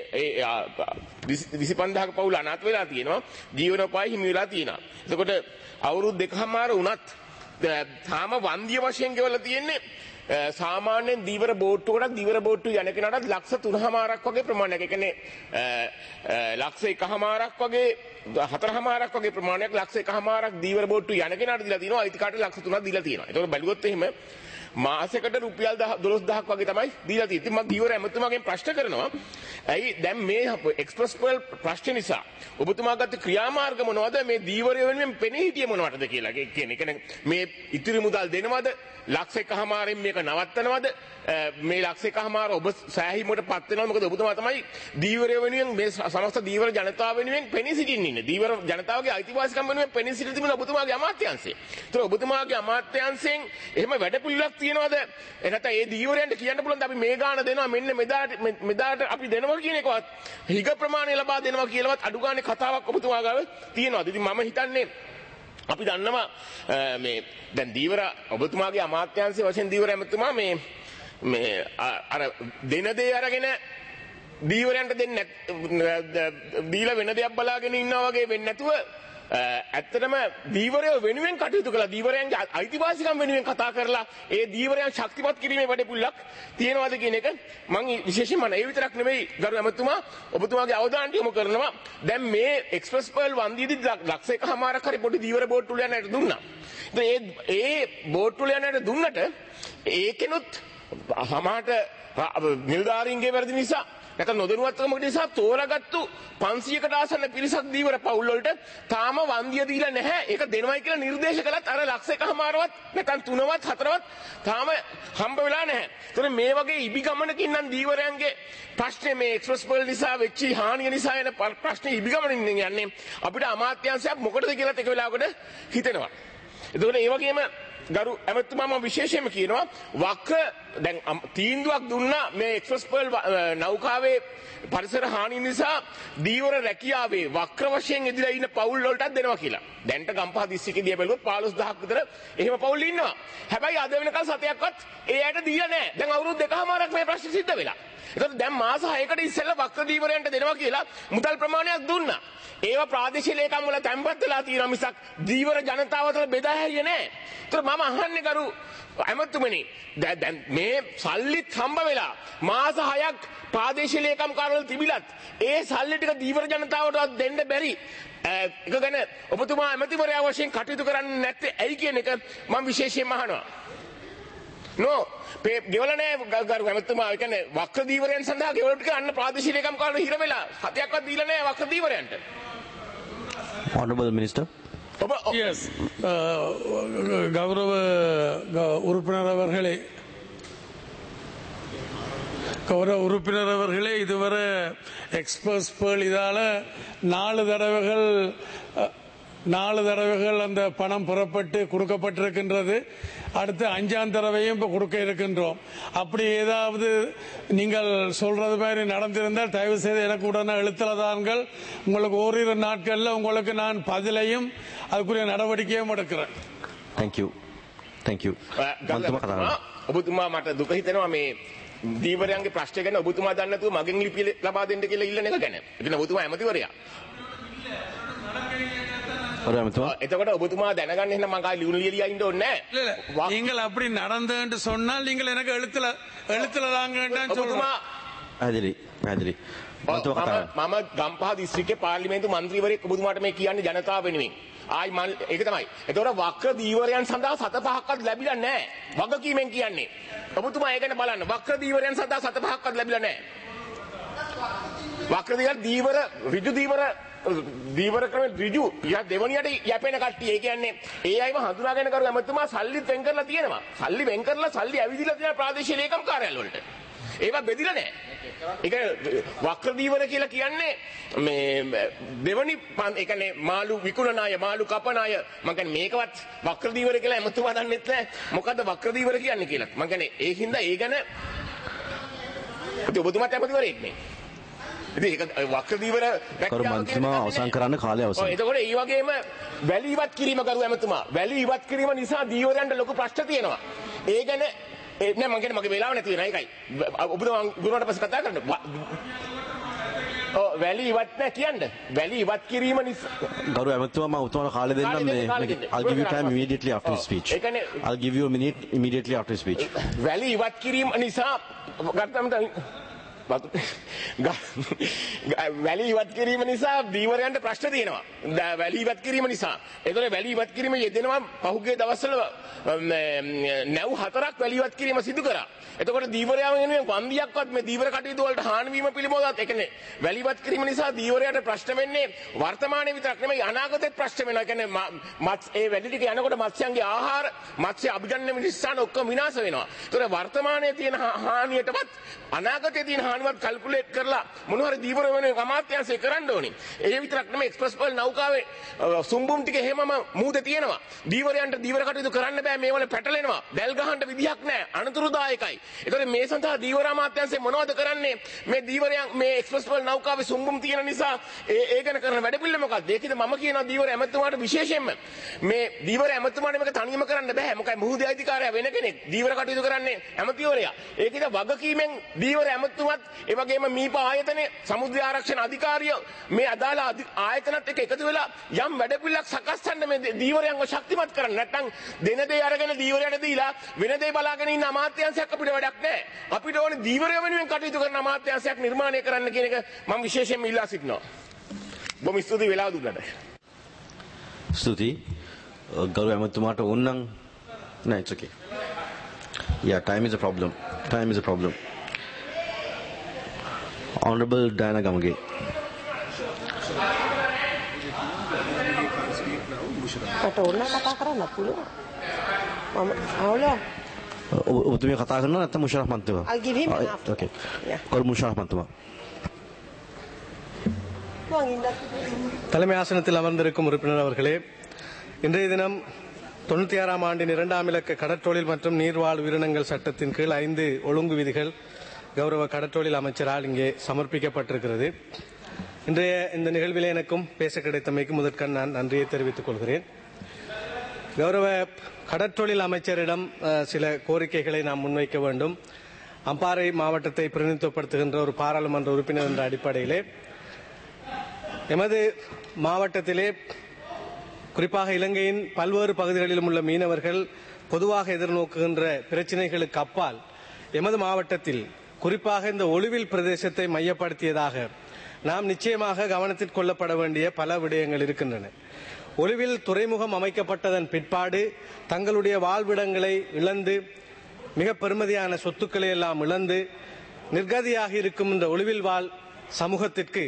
25000ක පවුල අනාථ වෙලා තියෙනවා. ජීවනෝපාය හිමි වෙලා තියෙනවා. එතකොට අවුරුදු 2කමාර වුණත් තාම වන්දිය වශයෙන් ගෙවලා තියෙන්නේ සාමාන්‍යයෙන් දීවර බෝට්ටුවකට දීවර බෝට්ටු යන කෙනාට ලක්ෂ 3කමාරක් වගේ ප්‍රමාණයක්. ඒ කියන්නේ ලක්ෂ 1කමාරක් වගේ 4කමාරක් වගේ ප්‍රමාණයක් ලක්ෂ 1කමාරක් දීවර බෝට්ටු යන කෙනාට දීලා තියෙනවා. අයිතිකාට ලක්ෂ 3ක් දීලා තියෙනවා. ඒතකොට බැලුවොත් එහෙම මාසෙකට රුපියල් 12000ක් වගේ තමයි දීලා තියෙන්නේ. ඉතින් මම දීවර ඇමතුමාගෙන් ප්‍රශ්න කරනවා. ඇයි දැන් මේ එක්ස්ප්‍රස් පර්ල් ප්‍රශ්න නිසා ඔබතුමා ගත්ත ක්‍රියාමාර්ග මොනවද? මේ දීවරය වෙනුවෙන් පෙනී හිටියේ මොනවටද කියලා කියන්නේ. මේ ඉතිරි මුදල් දෙනවද? ලක්ෂ 1කමාරෙන් මේක නවත්තනවද? මේ ලක්ෂ 1කමාර ඔබ සෑහීමකට පත් වෙනවා. මොකද ඔබතුමා තමයි දීවරය වෙනුවෙන් මේ සමස්ත දීවර ජනතාව වෙනුවෙන් පෙනී සිටින්නේ. දීවර ජනතාවගේ අයිතිවාසිකම් වෙනුවෙන් පෙනී සිටින තිබෙන ඔබතුමාගේ අමාත්‍යාංශය. ඒතර ඔබතුමාගේ අමාත්‍යාංශයෙන් එහෙම වැඩපිළිවෙලක් තියනවද? එනත ඒ දීවරයන්ට කියන්න පුළුවන්ද අපි මේ ගාණ දෙනවා මෙන්න මෙදාට අපි දෙනවා කියන එකවත් හිග ප්‍රමාණය ලබා දෙනවා කියලාවත් අඩු ගානේ කතාවක් ඔබතුමා ගාව තියෙනවද? ඉතින් මම හිතන්නේ අපි දන්නවා මේ දැන් දීවර ඔබතුමාගේ අමාත්‍යාංශයේ වශයෙන් දීවර ඇමතුමා මේ අර දෙන දේ අරගෙන දීවරයන්ට දෙන්නේ දීලා වෙන දෙයක් බලාගෙන ඉන්නවා වගේ වෙන්නේ නැතුව ඇත්තටම දීවරය වෙනුවෙන් කටයුතු කළා. දීවරයන්ගේ අයිතිවාසිකම් වෙනුවෙන් කතා කරලා ඒ දීවරයන් ශක්තිමත් කිරීමේ වැඩපිළිවෙලක් තියෙනවාද කියන එක මම විශේෂයෙන්ම ඒ විතරක් නෙවෙයි ගරු ඇමතුමා ඔබතුමාගේ අවධානය යොමු කරනවා. දැන් මේ එක්ස්ප්‍රස් පර්ල් වන්දියේදී ලක්ෂ 1කමාරක් හරි පොඩි දීවර බෝට්ටු වල යනට දුන්නා. ඒ බෝට්ටු වල යනට දුන්නට ඒකෙනුත් සමහරට නිලධාරීන්ගේ වැරදි නිසා නැත්නම් නොදැනුවත්කම නිසා තෝරාගත්තු 500කට ආසන්න පිරිසක් දීවර පවුල් වලට තාම වන්දිය දීලා නැහැ. ඒක දෙනවයි කියලා නිර්දේශ කළත් අර ලක්ෂ 1කමාරවත් නැත්නම් 3වත් 4වත් තාම හම්බ වෙලා නැහැ. ඒතර මේ වගේ ඉබි ගමනකින් නම් දීවරයන්ගේ ප්‍රශ්නේ මේ එක්ස්ප්‍රස් පර්ල් නිසා වෙච්ච හානිය නිසා එන ප්‍රශ්නේ ඉබි ගමනින් යන්නේ අපිට අමාත්‍යාංශයක් මොකටද කියලා එක වෙලාවකට හිතෙනවා. එතකොට ඒ වගේම ගරු ඇමතුමා මම විශේෂයෙන්ම කියනවා වක්‍ර දැන් තීන්දුවක් දුන්නා මේ එක්ස්ප්‍රස් පර්ල් නෞකාවේ පරිසර හානිය නිසා දීවර රැකියාවේ වක්‍ර වශයෙන් ඉදිරිය ඉන්න පවුල් වලටත් දෙනවා කියලා. දැන්ට ගම්පහ දිස්ත්‍රික්කයේ බැලුවොත් 15000ක් විතර එහෙම පවුල් ඉන්නවා. හැබැයි අද වෙනකල් සතයක්වත් ඒ ඇයට දීලා නැහැ. දැන් අවුරුදු 2කමාරක් මේ ප්‍රශ්නේ සිද්ධ වෙලා. ඒකට දැන් මාස 6කට ඉස්සෙල්ලා වක්‍ර දීවරයන්ට දෙනවා කියලා මුදල් ප්‍රමාණයක් දුන්නා. ඒවා ප්‍රාදේශීය ලේකම් වල තැන්පත් වෙලා තියෙනවා මිසක් දීවර ජනතාව අතර බෙදා හැරියේ නැහැ. ඒතර මම අහන්නේ කරු ඇමතුමනි දැන් මේ සල්ලිත් හම්බ වෙලා මාස 6ක් ප්‍රාදේශීය ලේකම් කාර්යාලවල තිබිලත් ඒ සල්ලි ටික දීවර ජනතාවටවත් දෙන්න බැරි එක ගැන ඔබතුමා ඇමතිවරයා වශයෙන් කටයුතු කරන්නේ නැත්තේ ඇයි කියන එක මම විශේෂයෙන්ම අහනවා. ගෙවල නෑ ගරු ඇමතුමා. ඒ කියන්නේ වක්‍ර දීවරයන් සඳහා ගෙවල ටික අන්න ප්‍රාදේශීය ලේකම් කාර්යාලවල හිර වෙලා සතයක්වත් දීලා නෑ වක්‍ර දීවරයන්ට. Honorable Minister. Yes, கௌரவ உறுப்பினர் அவர்களே இதுவரை எக்ஸ்பிரஸ் பேர்ல் இதால 4 தடவைகள் அந்த பணம் புறப்பட்டு கொடுக்கப்பட்டிருக்கின்றது. அடுத்து 5ஆம் தடவையும் இப்போ கொடுக்க இருக்கின்றோம். அப்படி ஏதாவது நீங்கள் சொல்றது மாதிரி நடந்திருந்தால் தயவு செய்து எனக்கு உடனே எழுத்தலதான்கள் உங்களுக்கு ஓரிரு நாட்களில் உங்களுக்கு நான் பதிலையும் அதுக்குரிய நடவடிக்கையும் எடுக்கிறேன். Thank you. ඔබතුමා මට දුක හිතෙනවා මේ දීවරයන්ගේ ප්‍රශ්න ගැන ඔබතුමා දන්නේ නැතුව මගෙන් ලිපිය ලබා දෙන්න කියලා ඉල්ලන එක ගැන. එතන ඔබතුමා ඇමතිවරයා. එතකොට ඔබතුමා දැනගන්න එහෙනම් මං කායි ලියුණු ලියලා ඉන්න ඕනේ නැහැ. நீங்கள் அப்படி நடந்துன்னு சொன்னால் நீங்கள் எனக்கு எழுத்துல தாங்கன்னு ඔබතුමා පැහැදිලි. මම ගම්පහ දිස්ත්‍රික්කේ පාර්ලිමේන්තු මන්ත්‍රීවරයෙක් ඔබතුමාට මේ කියන්නේ ජනතාව වෙනුවෙන්. ආයි මම ඒක තමයි. එතකොට වක්‍ර දීවරයන් සඳහා 7-5ක්වත් ලැබිලා නැහැ. වගකීමෙන් කියන්නේ. ඔබතුමා ඒක ගැන බලන්න. වක්‍ර දීවරයන් සඳහා 7-5ක්වත් ලැබිලා නැහැ. වක්‍ර දීවර ඍජු දීවර ක්‍රමෙ ඍජු දෙවණියට යැපෙන කට්ටිය. ඒ කියන්නේ ඒ අයව හඳුනාගෙන කරු ඇමතුමා සල්ලි වෙන් කරලා තියෙනවා. සල්ලි වෙන් කරලා සල්ලි ඇවිදිලා තියෙන ප්‍රාදේශීය ලේකම් කාර්යාල වලට. ඒවා බෙදිලා නැහැ. ඒක වක්‍ර දීවර කියලා කියන්නේ මේ දෙවනි ඒ කියන්නේ මාළු විකුණන අය, මාළු කපන අය. මම කියන්නේ මේකවත් වක්‍ර දීවර කියලා ඇමතුමා දන්නෙත් නැහැ. මොකද්ද වක්‍ර දීවර කියන්නේ කියලා. මම කියන්නේ ඒකින්ද ඒ ගැන ඔබතුමාත් ඇමතිවරයෙක් නේ. ඉතින් ඒක වක්‍ර දීවර කරු මන්ත්‍රීතුමා අවසන් කරන්න කාලය අවසන්. එතකොට ඒ වගේම වැලි ඉවත් කිරීම කරු ඇමතුමා. වැලි ඉවත් කිරීම නිසා දීවරයන්ට ලොකු ප්‍රශ්න තියෙනවා. ඒ ගැන නෑ මම කියන්නේ මගේ වෙලාව නැති වෙන එකයි. ඔබතුමා ගුරුවරට පස්සේ කතා කරන්න. වැලි ඉවත් නැහැ කියන්න. වැලි ඉවත් කිරීම නිසා ගරු ඇමතුමා මම උතුමා කාලය දෙන්නම් මේ I'll give you time immediately after his speech. I'll give you a minute immediately after his speech. වැලි ඉවත් කිරීම නිසා වැලි ඉවත් කිරීම නිසා දීවරයන්ට ප්‍රශ්න තියෙනවා. වැලි ඉවත් කිරීම නිසා. ඒතකොට වැලි ඉවත් කිරීම යෙදෙනවා පහුගිය දවස්වල නැව් 4ක් වැලි ඉවත් කිරීම සිදු කරා. එතකොට දීවරයා වෙනුවෙන් වන්දියක්වත් මේ දීවර කටයුතු වලට හානි වීම පිළිබඳවත් ඒ කියන්නේ වැලි ඉවත් කිරීම නිසා දීවරයාට ප්‍රශ්න වෙන්නේ වර්තමානයේ විතරක් නෙමෙයි අනාගතෙත් ප්‍රශ්න වෙනවා. ඒ කියන්නේ ඒ වැලි ටික යනකොට මත්ස්‍යයන්ගේ ආහාර, මත්ස්‍ය අභිජන්‍ය මිනිස්සාන ඔක්කොම විනාශ වෙනවා. ඒතකොට වර්තමානයේ තියෙන හානියටවත් අනාගතයේ තියෙන හානියවත් කැල්කියුලේට් කරලා මොන හරි දීවර වෙනුවෙන් අමාත්‍යාංශය කරන්න ඕනේ. ඒ විතරක් නෙමෙයි එක්ස්ප්‍රස් පර්ල් නෞකාවේ සුම්බුම් ටික හැමම මූදේ තියෙනවා. දීවරයන්ට දීවර කටයුතු කරන්න බෑ. මේවල පැටලෙනවා. දැල් ගහන්න විදිහක් නැහැ. අනතුරුදායකයි. ඒතකොට මේ සඳහා දීවර අමාත්‍යාංශය මොනවද කරන්නේ? මේ දීවරයන් මේ එක්ස්ප්‍රස් පර්ල් නෞකාවේ සුම්බුම් තියෙන නිසා ඒ ගැන කරන වැඩපිළිවෙල මොකක්ද? ඒකද මම කියනවා දීවර ඇමතුමාට විශේෂයෙන්ම මේ දීවර ඇමතුමාට මේක තනියම කරන්න බෑ. මොකයි මුහුදේ අයිතිකාරයා වෙන කෙනෙක්. දීවර කටයුතු කරන්නේ ඇමතිවරයා. ඒකද වගකීමෙන් දීවර ඇමතුමත් ඒ වගේම මීපා ආයතනයේ සමුද්‍ර ආරක්ෂණ අධිකාරිය මේ අදාළ ආයතනත් එක්ක එකතු වෙලා යම් වැඩපිළිවෙලක් සකස් කරන්න මේ දීවරයන්ව ශක්තිමත් කරන්න. නැත්නම් දෙන දේ අරගෙන දීවරයට දීලා වෙන දේ බලාගෙන ඉන්න අමාත්‍යාංශයක් අපිට වැඩක් නැහැ. අපිට ඕනේ දීවරය වෙනුවෙන් කටයුතු කරන අමාත්‍යාංශයක් නිර්මාණය කරන්න කියන එක මම විශේෂයෙන්ම ඉල්ලා සිටිනවා. බොහොම ස්තුතියි වෙලාව දුන්නට. ස්තුතියි. ගරු ඇමතුමාට ඕනනම් නෑ it's okay. Yeah, time is a problem. Time is a problem. Honorable Diana Gamage. මට ඕන කතා කරන්න පුළුවන්. මම අවුල ඔබතුමිය කතා කරනවා නැත්නම් මුෂරෆ් මන්තුමා? I'll give him after. Okay. කරු මුෂරෆ් මන්තුමා. தலைமை ஆசனத்தில் அமர்ந்திருக்கும் உறுப்பினர் அவர்களே, இன்றைய தினம் 96ஆம் ஆண்டின் 2ஆம் இலக்க கடற்றொழில் மற்றும் நீர்வாழ் உயிரினங்கள் சட்டத்தின் கீழ் 5 ஒழுங்கு விதிகள் கௌரவ கடற்றொழில் அமைச்சரால் இங்கே சமர்ப்பிக்கப்பட்டிருக்கிறது. இன்றைய இந்த நிகழ்வில் எனக்கும் பேச கிடைத்தமைக்கு முதற்கண் நான் நன்றியை தெரிவித்துக் கொள்கிறேன். கௌரவ கடற்றொழில் அமைச்சரிடம் சில கோரிக்கைகளை நாம் முன்வைக்க வேண்டும். அம்பாறை மாவட்டத்தை பிரதிநிதித்துவப்படுத்துகின்ற ஒரு பாராளுமன்ற உறுப்பினர் என்ற அடிப்படையிலே எமது மாவட்டத்திலே குறிப்பாக இலங்கையின் பல்வேறு பகுதிகளிலும் உள்ள மீனவர்கள் பொதுவாக எதிர்நோக்குகின்ற பிரச்சினைகளுக்கு அப்பால் எமது மாவட்டத்தில் குறிப்பாக இந்த ஒளிவில் பிரதேசத்தை மையப்படுத்தியதாக நாம் நிச்சயமாக கவனத்தில் கொள்ளப்பட வேண்டிய பல விடயங்கள் இருக்கின்றன. ஒளிவில் துறைமுகம் அமைக்கப்பட்டதன் பிற்பாடு தங்களுடைய வாழ்விடங்களை இழந்து மிக பெருமதியான சொத்துக்களை எல்லாம் இழந்து நிர்கதியாக இருக்கும் இந்த ஒளிவில் வாழ் சமூகத்திற்கு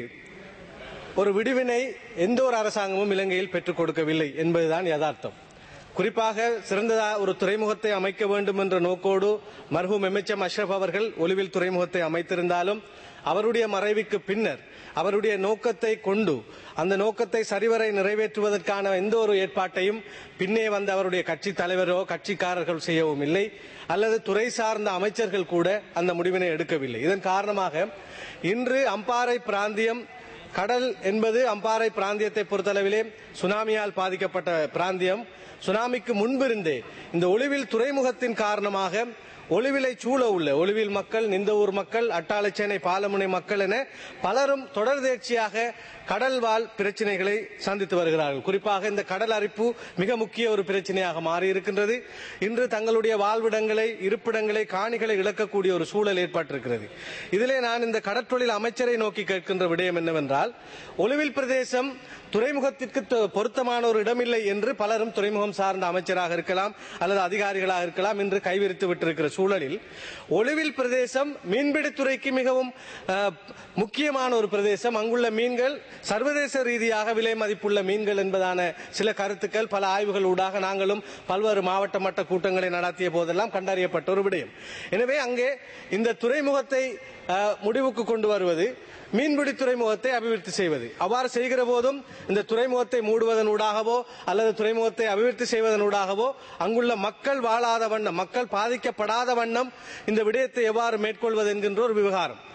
ஒரு விடுவினை எந்த ஒரு அரசாங்கமும் இலங்கையில் பெற்றுக் கொடுக்கவில்லை என்பதுதான் யதார்த்தம். குறிப்பாக சிறந்ததா ஒரு துறைமுகத்தை அமைக்க வேண்டும் என்ற நோக்கோடு மர்ஹூம் எம்எச்எம் அஷ்ரப் அவர்கள் ஒளிவில் துறைமுகத்தை அமைத்திருந்தாலும் அவருடைய மறைவுக்கு பின்னர் அவருடைய நோக்கத்தை கொண்டு அந்த நோக்கத்தை சரிவரை நிறைவேற்றுவதற்கான எந்த ஒரு ஏற்பாட்டையும் பின்னே வந்த அவருடைய கட்சி தலைவரோ கட்சிக்காரர்கள் செய்யவும் இல்லை, அல்லது துறை சார்ந்த அமைச்சர்கள் கூட அந்த முடிவினை எடுக்கவில்லை. இதன் காரணமாக இன்று அம்பாறை பிராந்தியம் கடல் என்பது அம்பாறை பிராந்தியத்தை பொறுத்தளவிலே சுனாமியால் பாதிக்கப்பட்ட பிராந்தியம். சுனாமிக்கு முன்பிருந்தே இந்த ஒளிவில் துறைமுகத்தின் காரணமாக ஒளிவிலை சூழ உள்ள ஒளிவில் மக்கள், நிந்தவூர் மக்கள், அட்டாளச்சேனை பாலமுனை மக்கள் என பலரும் தொடர்ந்தேர்ச்சியாக கடல் வாழ் பிரச்சனைகளை சந்தித்து வருகிறார்கள். குறிப்பாக இந்த கடல் அரிப்பு மிக முக்கிய ஒரு பிரச்சனையாக மாறியிருக்கின்றது. இன்று தங்களுடைய வாழ்விடங்களை, இருப்பிடங்களை, காணிகளை இழக்கக்கூடிய ஒரு சூழல் ஏற்பட்டிருக்கிறது. இதிலே நான் இந்த கடற்றொழில் அமைச்சரை நோக்கி கேட்கின்ற விடயம் என்னவென்றால், ஒளிவில் பிரதேசம் துறைமுகத்திற்கு பொருத்தமான ஒரு இடமில்லை என்று பலரும் துறைமுகம் சார்ந்த அமைச்சராக இருக்கலாம் அல்லது அதிகாரிகளாக இருக்கலாம் இன்று கைவிரித்து விட்டிருக்கிற சூழலில் ஒளிவில் பிரதேசம் மீன்பிடித்துறைக்கு மிகவும் முக்கியமான ஒரு பிரதேசம். அங்குள்ள மீன்கள் சர்வதேச ரீதியாக விலை மதிப்புள்ள மீன்கள் என்பதான சில கருத்துக்கள் பல ஆய்வுகள் ஊடாக நாங்களும் பல்வேறு மாவட்ட மட்ட கூட்டங்களை நடத்திய போதெல்லாம் கண்டறியப்பட்ட ஒரு விடயம். எனவே அங்கே இந்த துறைமுகத்தை முடிவுக்கு கொண்டு வருவது, மீன்பிடி துறைமுகத்தை அபிவிருத்தி செய்வது. அவ்வாறு செய்கிற போதும் இந்த துறைமுகத்தை மூடுவதன் ஊடாகவோ அல்லது துறைமுகத்தை அபிவிருத்தி செய்வதன் ஊடாகவோ அங்குள்ள மக்கள் வாழாத வண்ணம், மக்கள் பாதிக்கப்படாத வண்ணம் இந்த விடயத்தை எவ்வாறு மேற்கொள்வது என்கின்ற ஒரு விவகாரம்.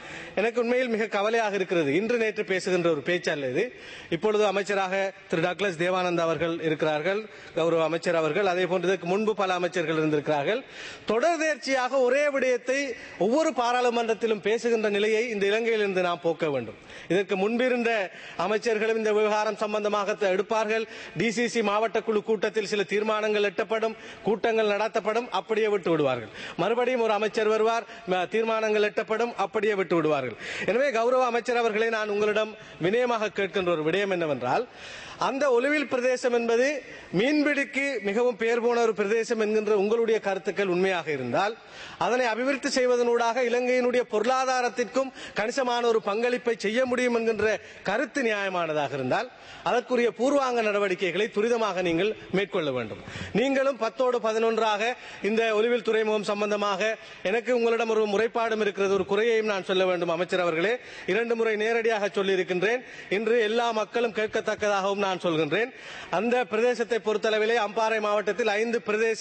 எனக்கு உண்மையில் மிக கவலையாக இருக்கிறது. இன்று நேற்று பேசுகின்ற ஒரு பேச்சல்ல இது. இப்பொழுது அமைச்சராக திரு டக்ளஸ் தேவானந்தா அவர்கள் இருக்கிறார்கள், கௌரவ அமைச்சர் அவர்கள். அதே போன்று இதற்கு முன்பு பல அமைச்சர்கள் இருந்திருக்கிறார்கள். தொடர்ந்தேர்ச்சியாக ஒரே விடயத்தை ஒவ்வொரு பாராளுமன்றத்திலும் பேசுகின்ற நிலையை இந்த இலங்கையிலிருந்து நாம் போக்க வேண்டும். இதற்கு முன்பிருந்த அமைச்சர்களும் இந்த விவகாரம் சம்பந்தமாக எடுப்பார்கள். டிசிசி மாவட்ட குழு கூட்டத்தில் சில தீர்மானங்கள் எட்டப்படும், கூட்டங்கள் நடத்தப்படும், அப்படியே விட்டு விடுவார்கள். மறுபடியும் ஒரு அமைச்சர் வருவார், தீர்மானங்கள் எட்டப்படும், அப்படியே விட்டு விடுவார்கள். எனவே கௌரவ அமைச்சர் அவர்களை நான் உங்களிடம் வினயமாக கேட்கின்ற ஒரு விடயம் என்னவென்றால், அந்த ஒலிவில் பிரதேசம் என்பது மீன்பிடிக்கு மிகவும் பெயர் போன ஒரு பிரதேசம் என்கின்ற உங்களுடைய கருத்துக்கள் உண்மையாக இருந்தால், அதனை அபிவிருத்தி செய்வதனூடாக இலங்கையினுடைய பொருளாதாரத்திற்கும் கணிசமான ஒரு பங்களிப்பை செய்ய முடியும் என்கின்ற கருத்து நியாயமானதாக இருந்தால், அதற்குரிய பூர்வாங்க நடவடிக்கைகளை துரிதமாக நீங்கள் மேற்கொள்ள வேண்டும். நீங்களும் 10ஓடு 11ஆக இந்த ஒலிவில் துறைமுகம் சம்பந்தமாக எனக்கு உங்களிடம் ஒரு முறைப்பாடும் இருக்கிறது, ஒரு குறையையும் நான் சொல்ல வேண்டும் அமைச்சர் அவர்களே. 2 முறை நேரடியாக சொல்லியிருக்கின்றேன். இன்று எல்லா மக்களும் கேட்கத்தக்கதாகவும் நான் சொல்கின்றேன். அந்த பிரதேசத்தை பொறுத்தளவிலே அம்பாறை மாவட்டத்தில் 5 பிரதேச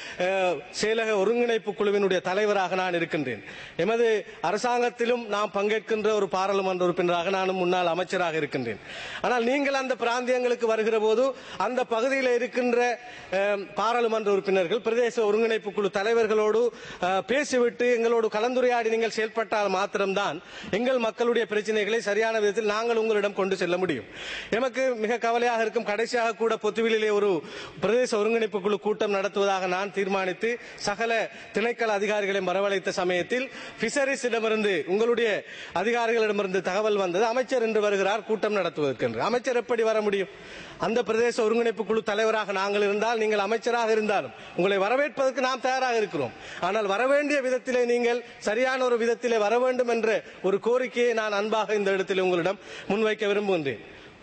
செயலக ஒருங்கிணைப்பு குழுவினுடைய தலைவராக நான் இருக்கின்றேன். எமது அரசாங்கத்திலும் நாம் பங்கேற்கின்ற ஒரு பாராளுமன்ற உறுப்பினராக நானும் முன்னாள் அமைச்சராக இருக்கின்றேன். ஆனால் நீங்கள் அந்த பிராந்தியங்களுக்கு வருகிற போது அந்த பகுதியில் இருக்கின்ற பாராளுமன்ற உறுப்பினர்கள், பிரதேச ஒருங்கிணைப்பு குழு தலைவர்களோடு பேசிவிட்டு எங்களோடு கலந்துரையாடி நீங்கள் செயல்பட்டால் மாத்திரம்தான் எங்கள் மக்களுடைய பிரச்சனைகளை சரியான விதத்தில் நாங்கள் உங்களிடம் கொண்டு செல்ல முடியும். எமக்கு மிக கவலையாக இருக்கும், கடைசியாக கூட பொத்துவிலே ஒரு பிரதேச ஒருங்கிணைப்பு குழு கூட்டம் நடத்துவதாக நான் தீர்மானித்து சகல திணைக்கள அதிகாரிகளை வரவழைத்த சமயத்தில் பிஷரிஸிடமிருந்து உங்களுடைய அதிகாரிகளிடமிருந்து தகவல் வந்தது, அமைச்சர் என்று வருகிறார் கூட்டம் நடத்துவதற்கு என்று. அமைச்சர் எப்படி வர முடியும்? அந்த பிரதேச ஒருங்கிணைப்பு குழு தலைவராக நாங்கள் இருந்தால், நீங்கள் அமைச்சராக இருந்தாலும் உங்களை வரவேற்பதற்கு நாம் தயாராக இருக்கிறோம். ஆனால் வரவேண்டிய விதத்திலே நீங்கள் சரியான ஒரு விதத்திலே வர வேண்டும் என்ற ஒரு கோரிக்கையை நான் அன்பாக இந்த இடத்தில் உங்களிடம் முன்வைக்க விரும்புகின்றேன்.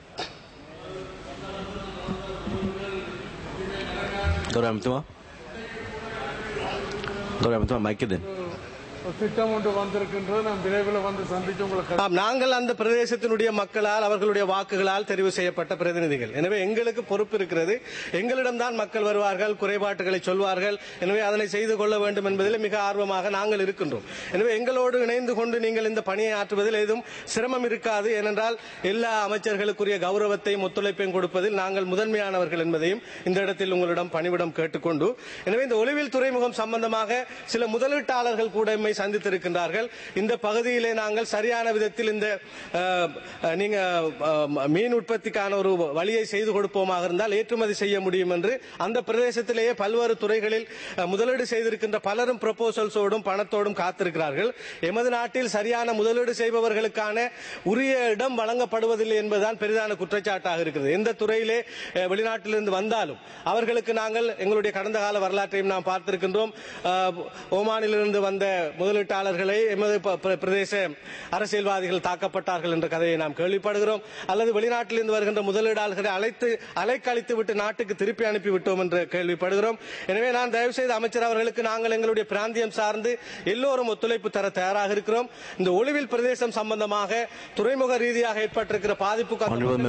திட்டம் ஒன்று வந்திருக்கின்றது, நாம் விரைவில் வந்து சந்தித்து உங்களுக்கு. நாங்கள் அந்த பிரதேசத்தினுடைய மக்களால் அவர்களுடைய வாக்குகளால் தெரிவு செய்யப்பட்ட பிரதிநிதிகள். எனவே எங்களுக்கு பொறுப்பு இருக்கிறது. எங்களிடம்தான் மக்கள் வருவார்கள், குறைபாட்டுகளை சொல்வார்கள். எனவே அதனை செய்து கொள்ள வேண்டும் என்பதில் மிக ஆர்வமாக நாங்கள் இருக்கின்றோம். எனவே எங்களோடு இணைந்து கொண்டு நீங்கள் இந்த பணியை ஆற்றுவதில் எதுவும் சிரமம் இருக்காது. ஏனென்றால் எல்லா அமைச்சர்களுக்குரிய கௌரவத்தையும் ஒத்துழைப்பையும் கொடுப்பதில் நாங்கள் முதன்மையானவர்கள் என்பதையும் இந்த இடத்தில் உங்களிடம் பணிவிடம் கேட்டுக்கொண்டு, எனவே இந்த ஒலிவில் துறைமுகம் சம்பந்தமாக சில முதலீட்டாளர்கள் கூட சந்தித்திருக்கின்றார்கள். இந்த பகுதியிலே நாங்கள் சரியான விதத்தில் இந்த நீங்க மீன் உற்பத்திக்கான ஒரு வழியை செய்து கொடுப்போமாக இருந்தால் ஏற்றுமதி செய்ய முடியும் என்று அந்த பிரதேசத்திலேயே பல்வேறு துறைகளில் முதலீடு செய்திருக்கின்ற பலரும் ப்ரொபோசல்ஸோடும் பணத்தோடும் காத்திருக்கிறார்கள். எமது நாட்டில் சரியான முதலீடு செய்பவர்களுக்கான உரிய இடம் வழங்கப்படுவதில்லை என்பதுதான் பெரிதான குற்றச்சாட்டாக இருக்கிறது. எந்த துறையிலே வெளிநாட்டிலிருந்து வந்தாலும் அவர்களுக்கு நாங்கள் எங்களுடைய கடந்த கால வரலாற்றையும் நாம் பார்த்திருக்கின்றோம். ஓமானிலிருந்து வந்த முதலீட்டாளர்களை எமது பிரதேச அரசியல்வாதிகள் தாக்கப்பட்டார்கள் என்ற கதையை நாம் கேள்விப்படுகிறோம். அல்லது வெளிநாட்டிலிருந்து வருகின்ற முதலீட்டாளர்களை அலைக்கழித்து விட்டு நாட்டுக்கு திருப்பி அனுப்பிவிட்டோம் என்று கேள்விப்படுகிறோம். எனவே நான் தயவு செய்து அமைச்சர் அவர்களுக்கு நாங்கள் எங்களுடைய பிராந்தியம் சார்ந்து எல்லோரும் ஒத்துழைப்பு தர தயாராக இருக்கிறோம். இந்த ஒலிவில் பிரதேசம் சம்பந்தமாக துறைமுக ரீதியாக ஏற்பட்டிருக்கிற பாதிப்புக்கு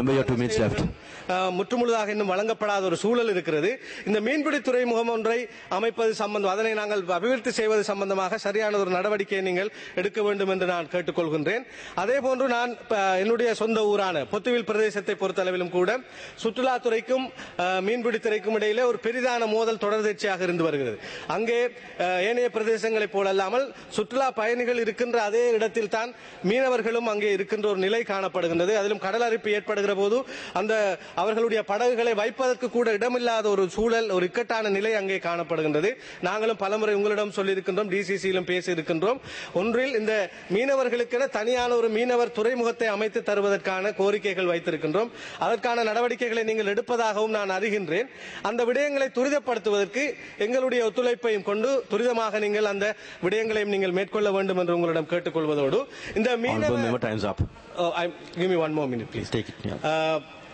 முற்றுமுழுதாக இன்னும் வழங்கப்படாத ஒரு சூழல் இருக்கிறது. இந்த மீன்பிடி துறைமுகம் ஒன்றை அமைப்பது சம்பந்தம், அதனை நாங்கள் அபிவிருத்தி செய்வது சம்பந்தமாக சரியான ஒரு நடவடிக்கையை நீங்கள் எடுக்க வேண்டும் என்று நான் கேட்டுக்கொள்கின்றேன். அதே போன்று நான் என்னுடைய சொந்த ஊரான பொத்துவில் பிரதேசத்தை பொறுத்தளவிலும் கூட சுற்றுலாத்துறைக்கும் மீன்பிடித்துறைக்கும் இடையிலே ஒரு பெரிதான மோதல் தொடர்ச்சியாக இருந்து வருகிறது. அங்கே ஏனைய பிரதேசங்களைப் போலல்லாமல் சுற்றுலா பயணிகள் இருக்கின்ற அதே இடத்தில் தான் மீனவர்களும் அங்கே இருக்கின்ற ஒரு நிலை காணப்படுகின்றது. அதிலும் கடல் அரிப்பு ஏற்படுகிற போது அந்த அவர்களுடைய படகுகளை வைப்பதற்கு கூட இடமில்லாத ஒரு சூழல், ஒரு இக்கட்டான நிலை அங்கே காணப்படுகின்றது. நாங்களும் பலமுறை உங்களிடம் சொல்லியிருக்கின்றோம், டிசிசியிலும் பேசி இருக்கின்றோம். ஒன்றில் இந்த மீனவர்களுக்கென தனியான ஒரு மீனவர் துறைமுகத்தை அமைத்து தருவதற்கான கோரிக்கைகள் வைத்திருக்கின்றோம். அதற்கான நடவடிக்கைகளை நீங்கள் எடுப்பதாகவும் நான் அறிகின்றேன். அந்த விடயங்களை துரிதப்படுத்துவதற்கு எங்களுடைய ஒத்துழைப்பையும் கொண்டு துரிதமாக நீங்கள் அந்த விடயங்களையும் நீங்கள் மேற்கொள்ள வேண்டும் என்று உங்களிடம் கேட்டுக்கொள்வதோடு, இந்த மீனவர்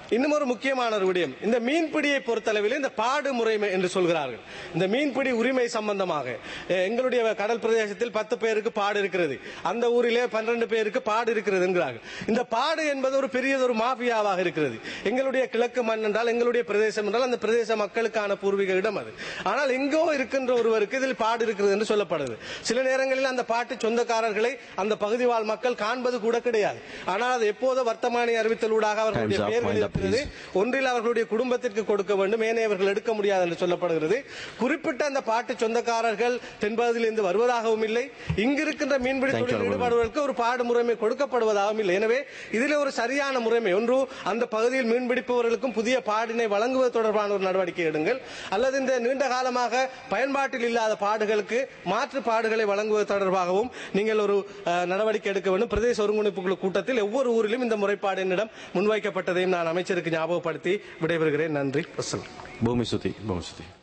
இன்னும் ஒரு முக்கியமான ஒரு விடயம், இந்த மீன்பிடியை பொறுத்தளவில் இந்த பாடு முறை என்று சொல்கிறார்கள். இந்த மீன்பிடி உரிமை சம்பந்தமாக எங்களுடைய கடல் பிரதேசத்தில் 10 பேருக்கு பாடு இருக்கிறது, அந்த ஊரிலே 12 பேருக்கு பாடு இருக்கிறது என்கிறார்கள். இந்த பாடு என்பது ஒரு பெரியதொரு மாஃபியாவாக இருக்கிறது. எங்களுடைய கிழக்கு மண் என்றால், எங்களுடைய பிரதேசம் என்றால் அந்த பிரதேச மக்களுக்கான பூர்வீக இடம் அது. ஆனால் எங்கோ இருக்கின்ற ஒருவருக்கு இதில் பாடு இருக்கிறது என்று சொல்லப்படுது. சில நேரங்களில் அந்த பாட்டு சொந்தக்காரர்களை அந்த பகுதி வாழ் மக்கள் காண்பது கூட கிடையாது. ஆனால் அது எப்போதோ வர்த்தமானி அறிவித்தலூடாக அவர்களுடைய பெயர்கள் இருக்கிறது. ஒன்றில் அவர்களுடைய குடும்பத்திற்கு கொடுக்க வேண்டும், ஏனையவர்கள் எடுக்க முடியாது என்று சொல்லப்படுகிறது. குறிப்பிட்ட அந்த பாட்டு சொந்தக்காரர்கள் தென்பகுதியிலிருந்து வருவதாகவும் இல்லை, இங்கிருக்கின்ற மீன்பிடி தொழிலில் ஈடுபடுவதற்கு ஒரு பாடு முறைமை கொடுக்கப்படுவதாகவும் இல்லை. எனவே இதில் ஒரு சரியான முறைமை ஒன்று, அந்த பகுதியில் மீன்பிடிப்பவர்களுக்கும் புதிய பாடினை வழங்குவது தொடர்பான ஒரு நடவடிக்கை எடுங்கள், அல்லது இந்த நீண்ட காலமாக பயன்பாட்டில் இல்லாத பாடுகளுக்கு மாற்று பாடுகளை வழங்குவது தொடர்பாகவும் நீங்கள் ஒரு நடவடிக்கை எடுக்க வேண்டும். பிரதேச ஒருங்கிணைப்பு குழு கூட்டத்தில் ஒவ்வொரு ஊரிலும் இந்த முறைப்பாடு என்னிடம் முன்வைக்கப்பட்டதையும் நான் அமைச்சருக்கு ஞாபகப்படுத்தி விடைபெறுகிறேன். நன்றி. பூமி சுத்தி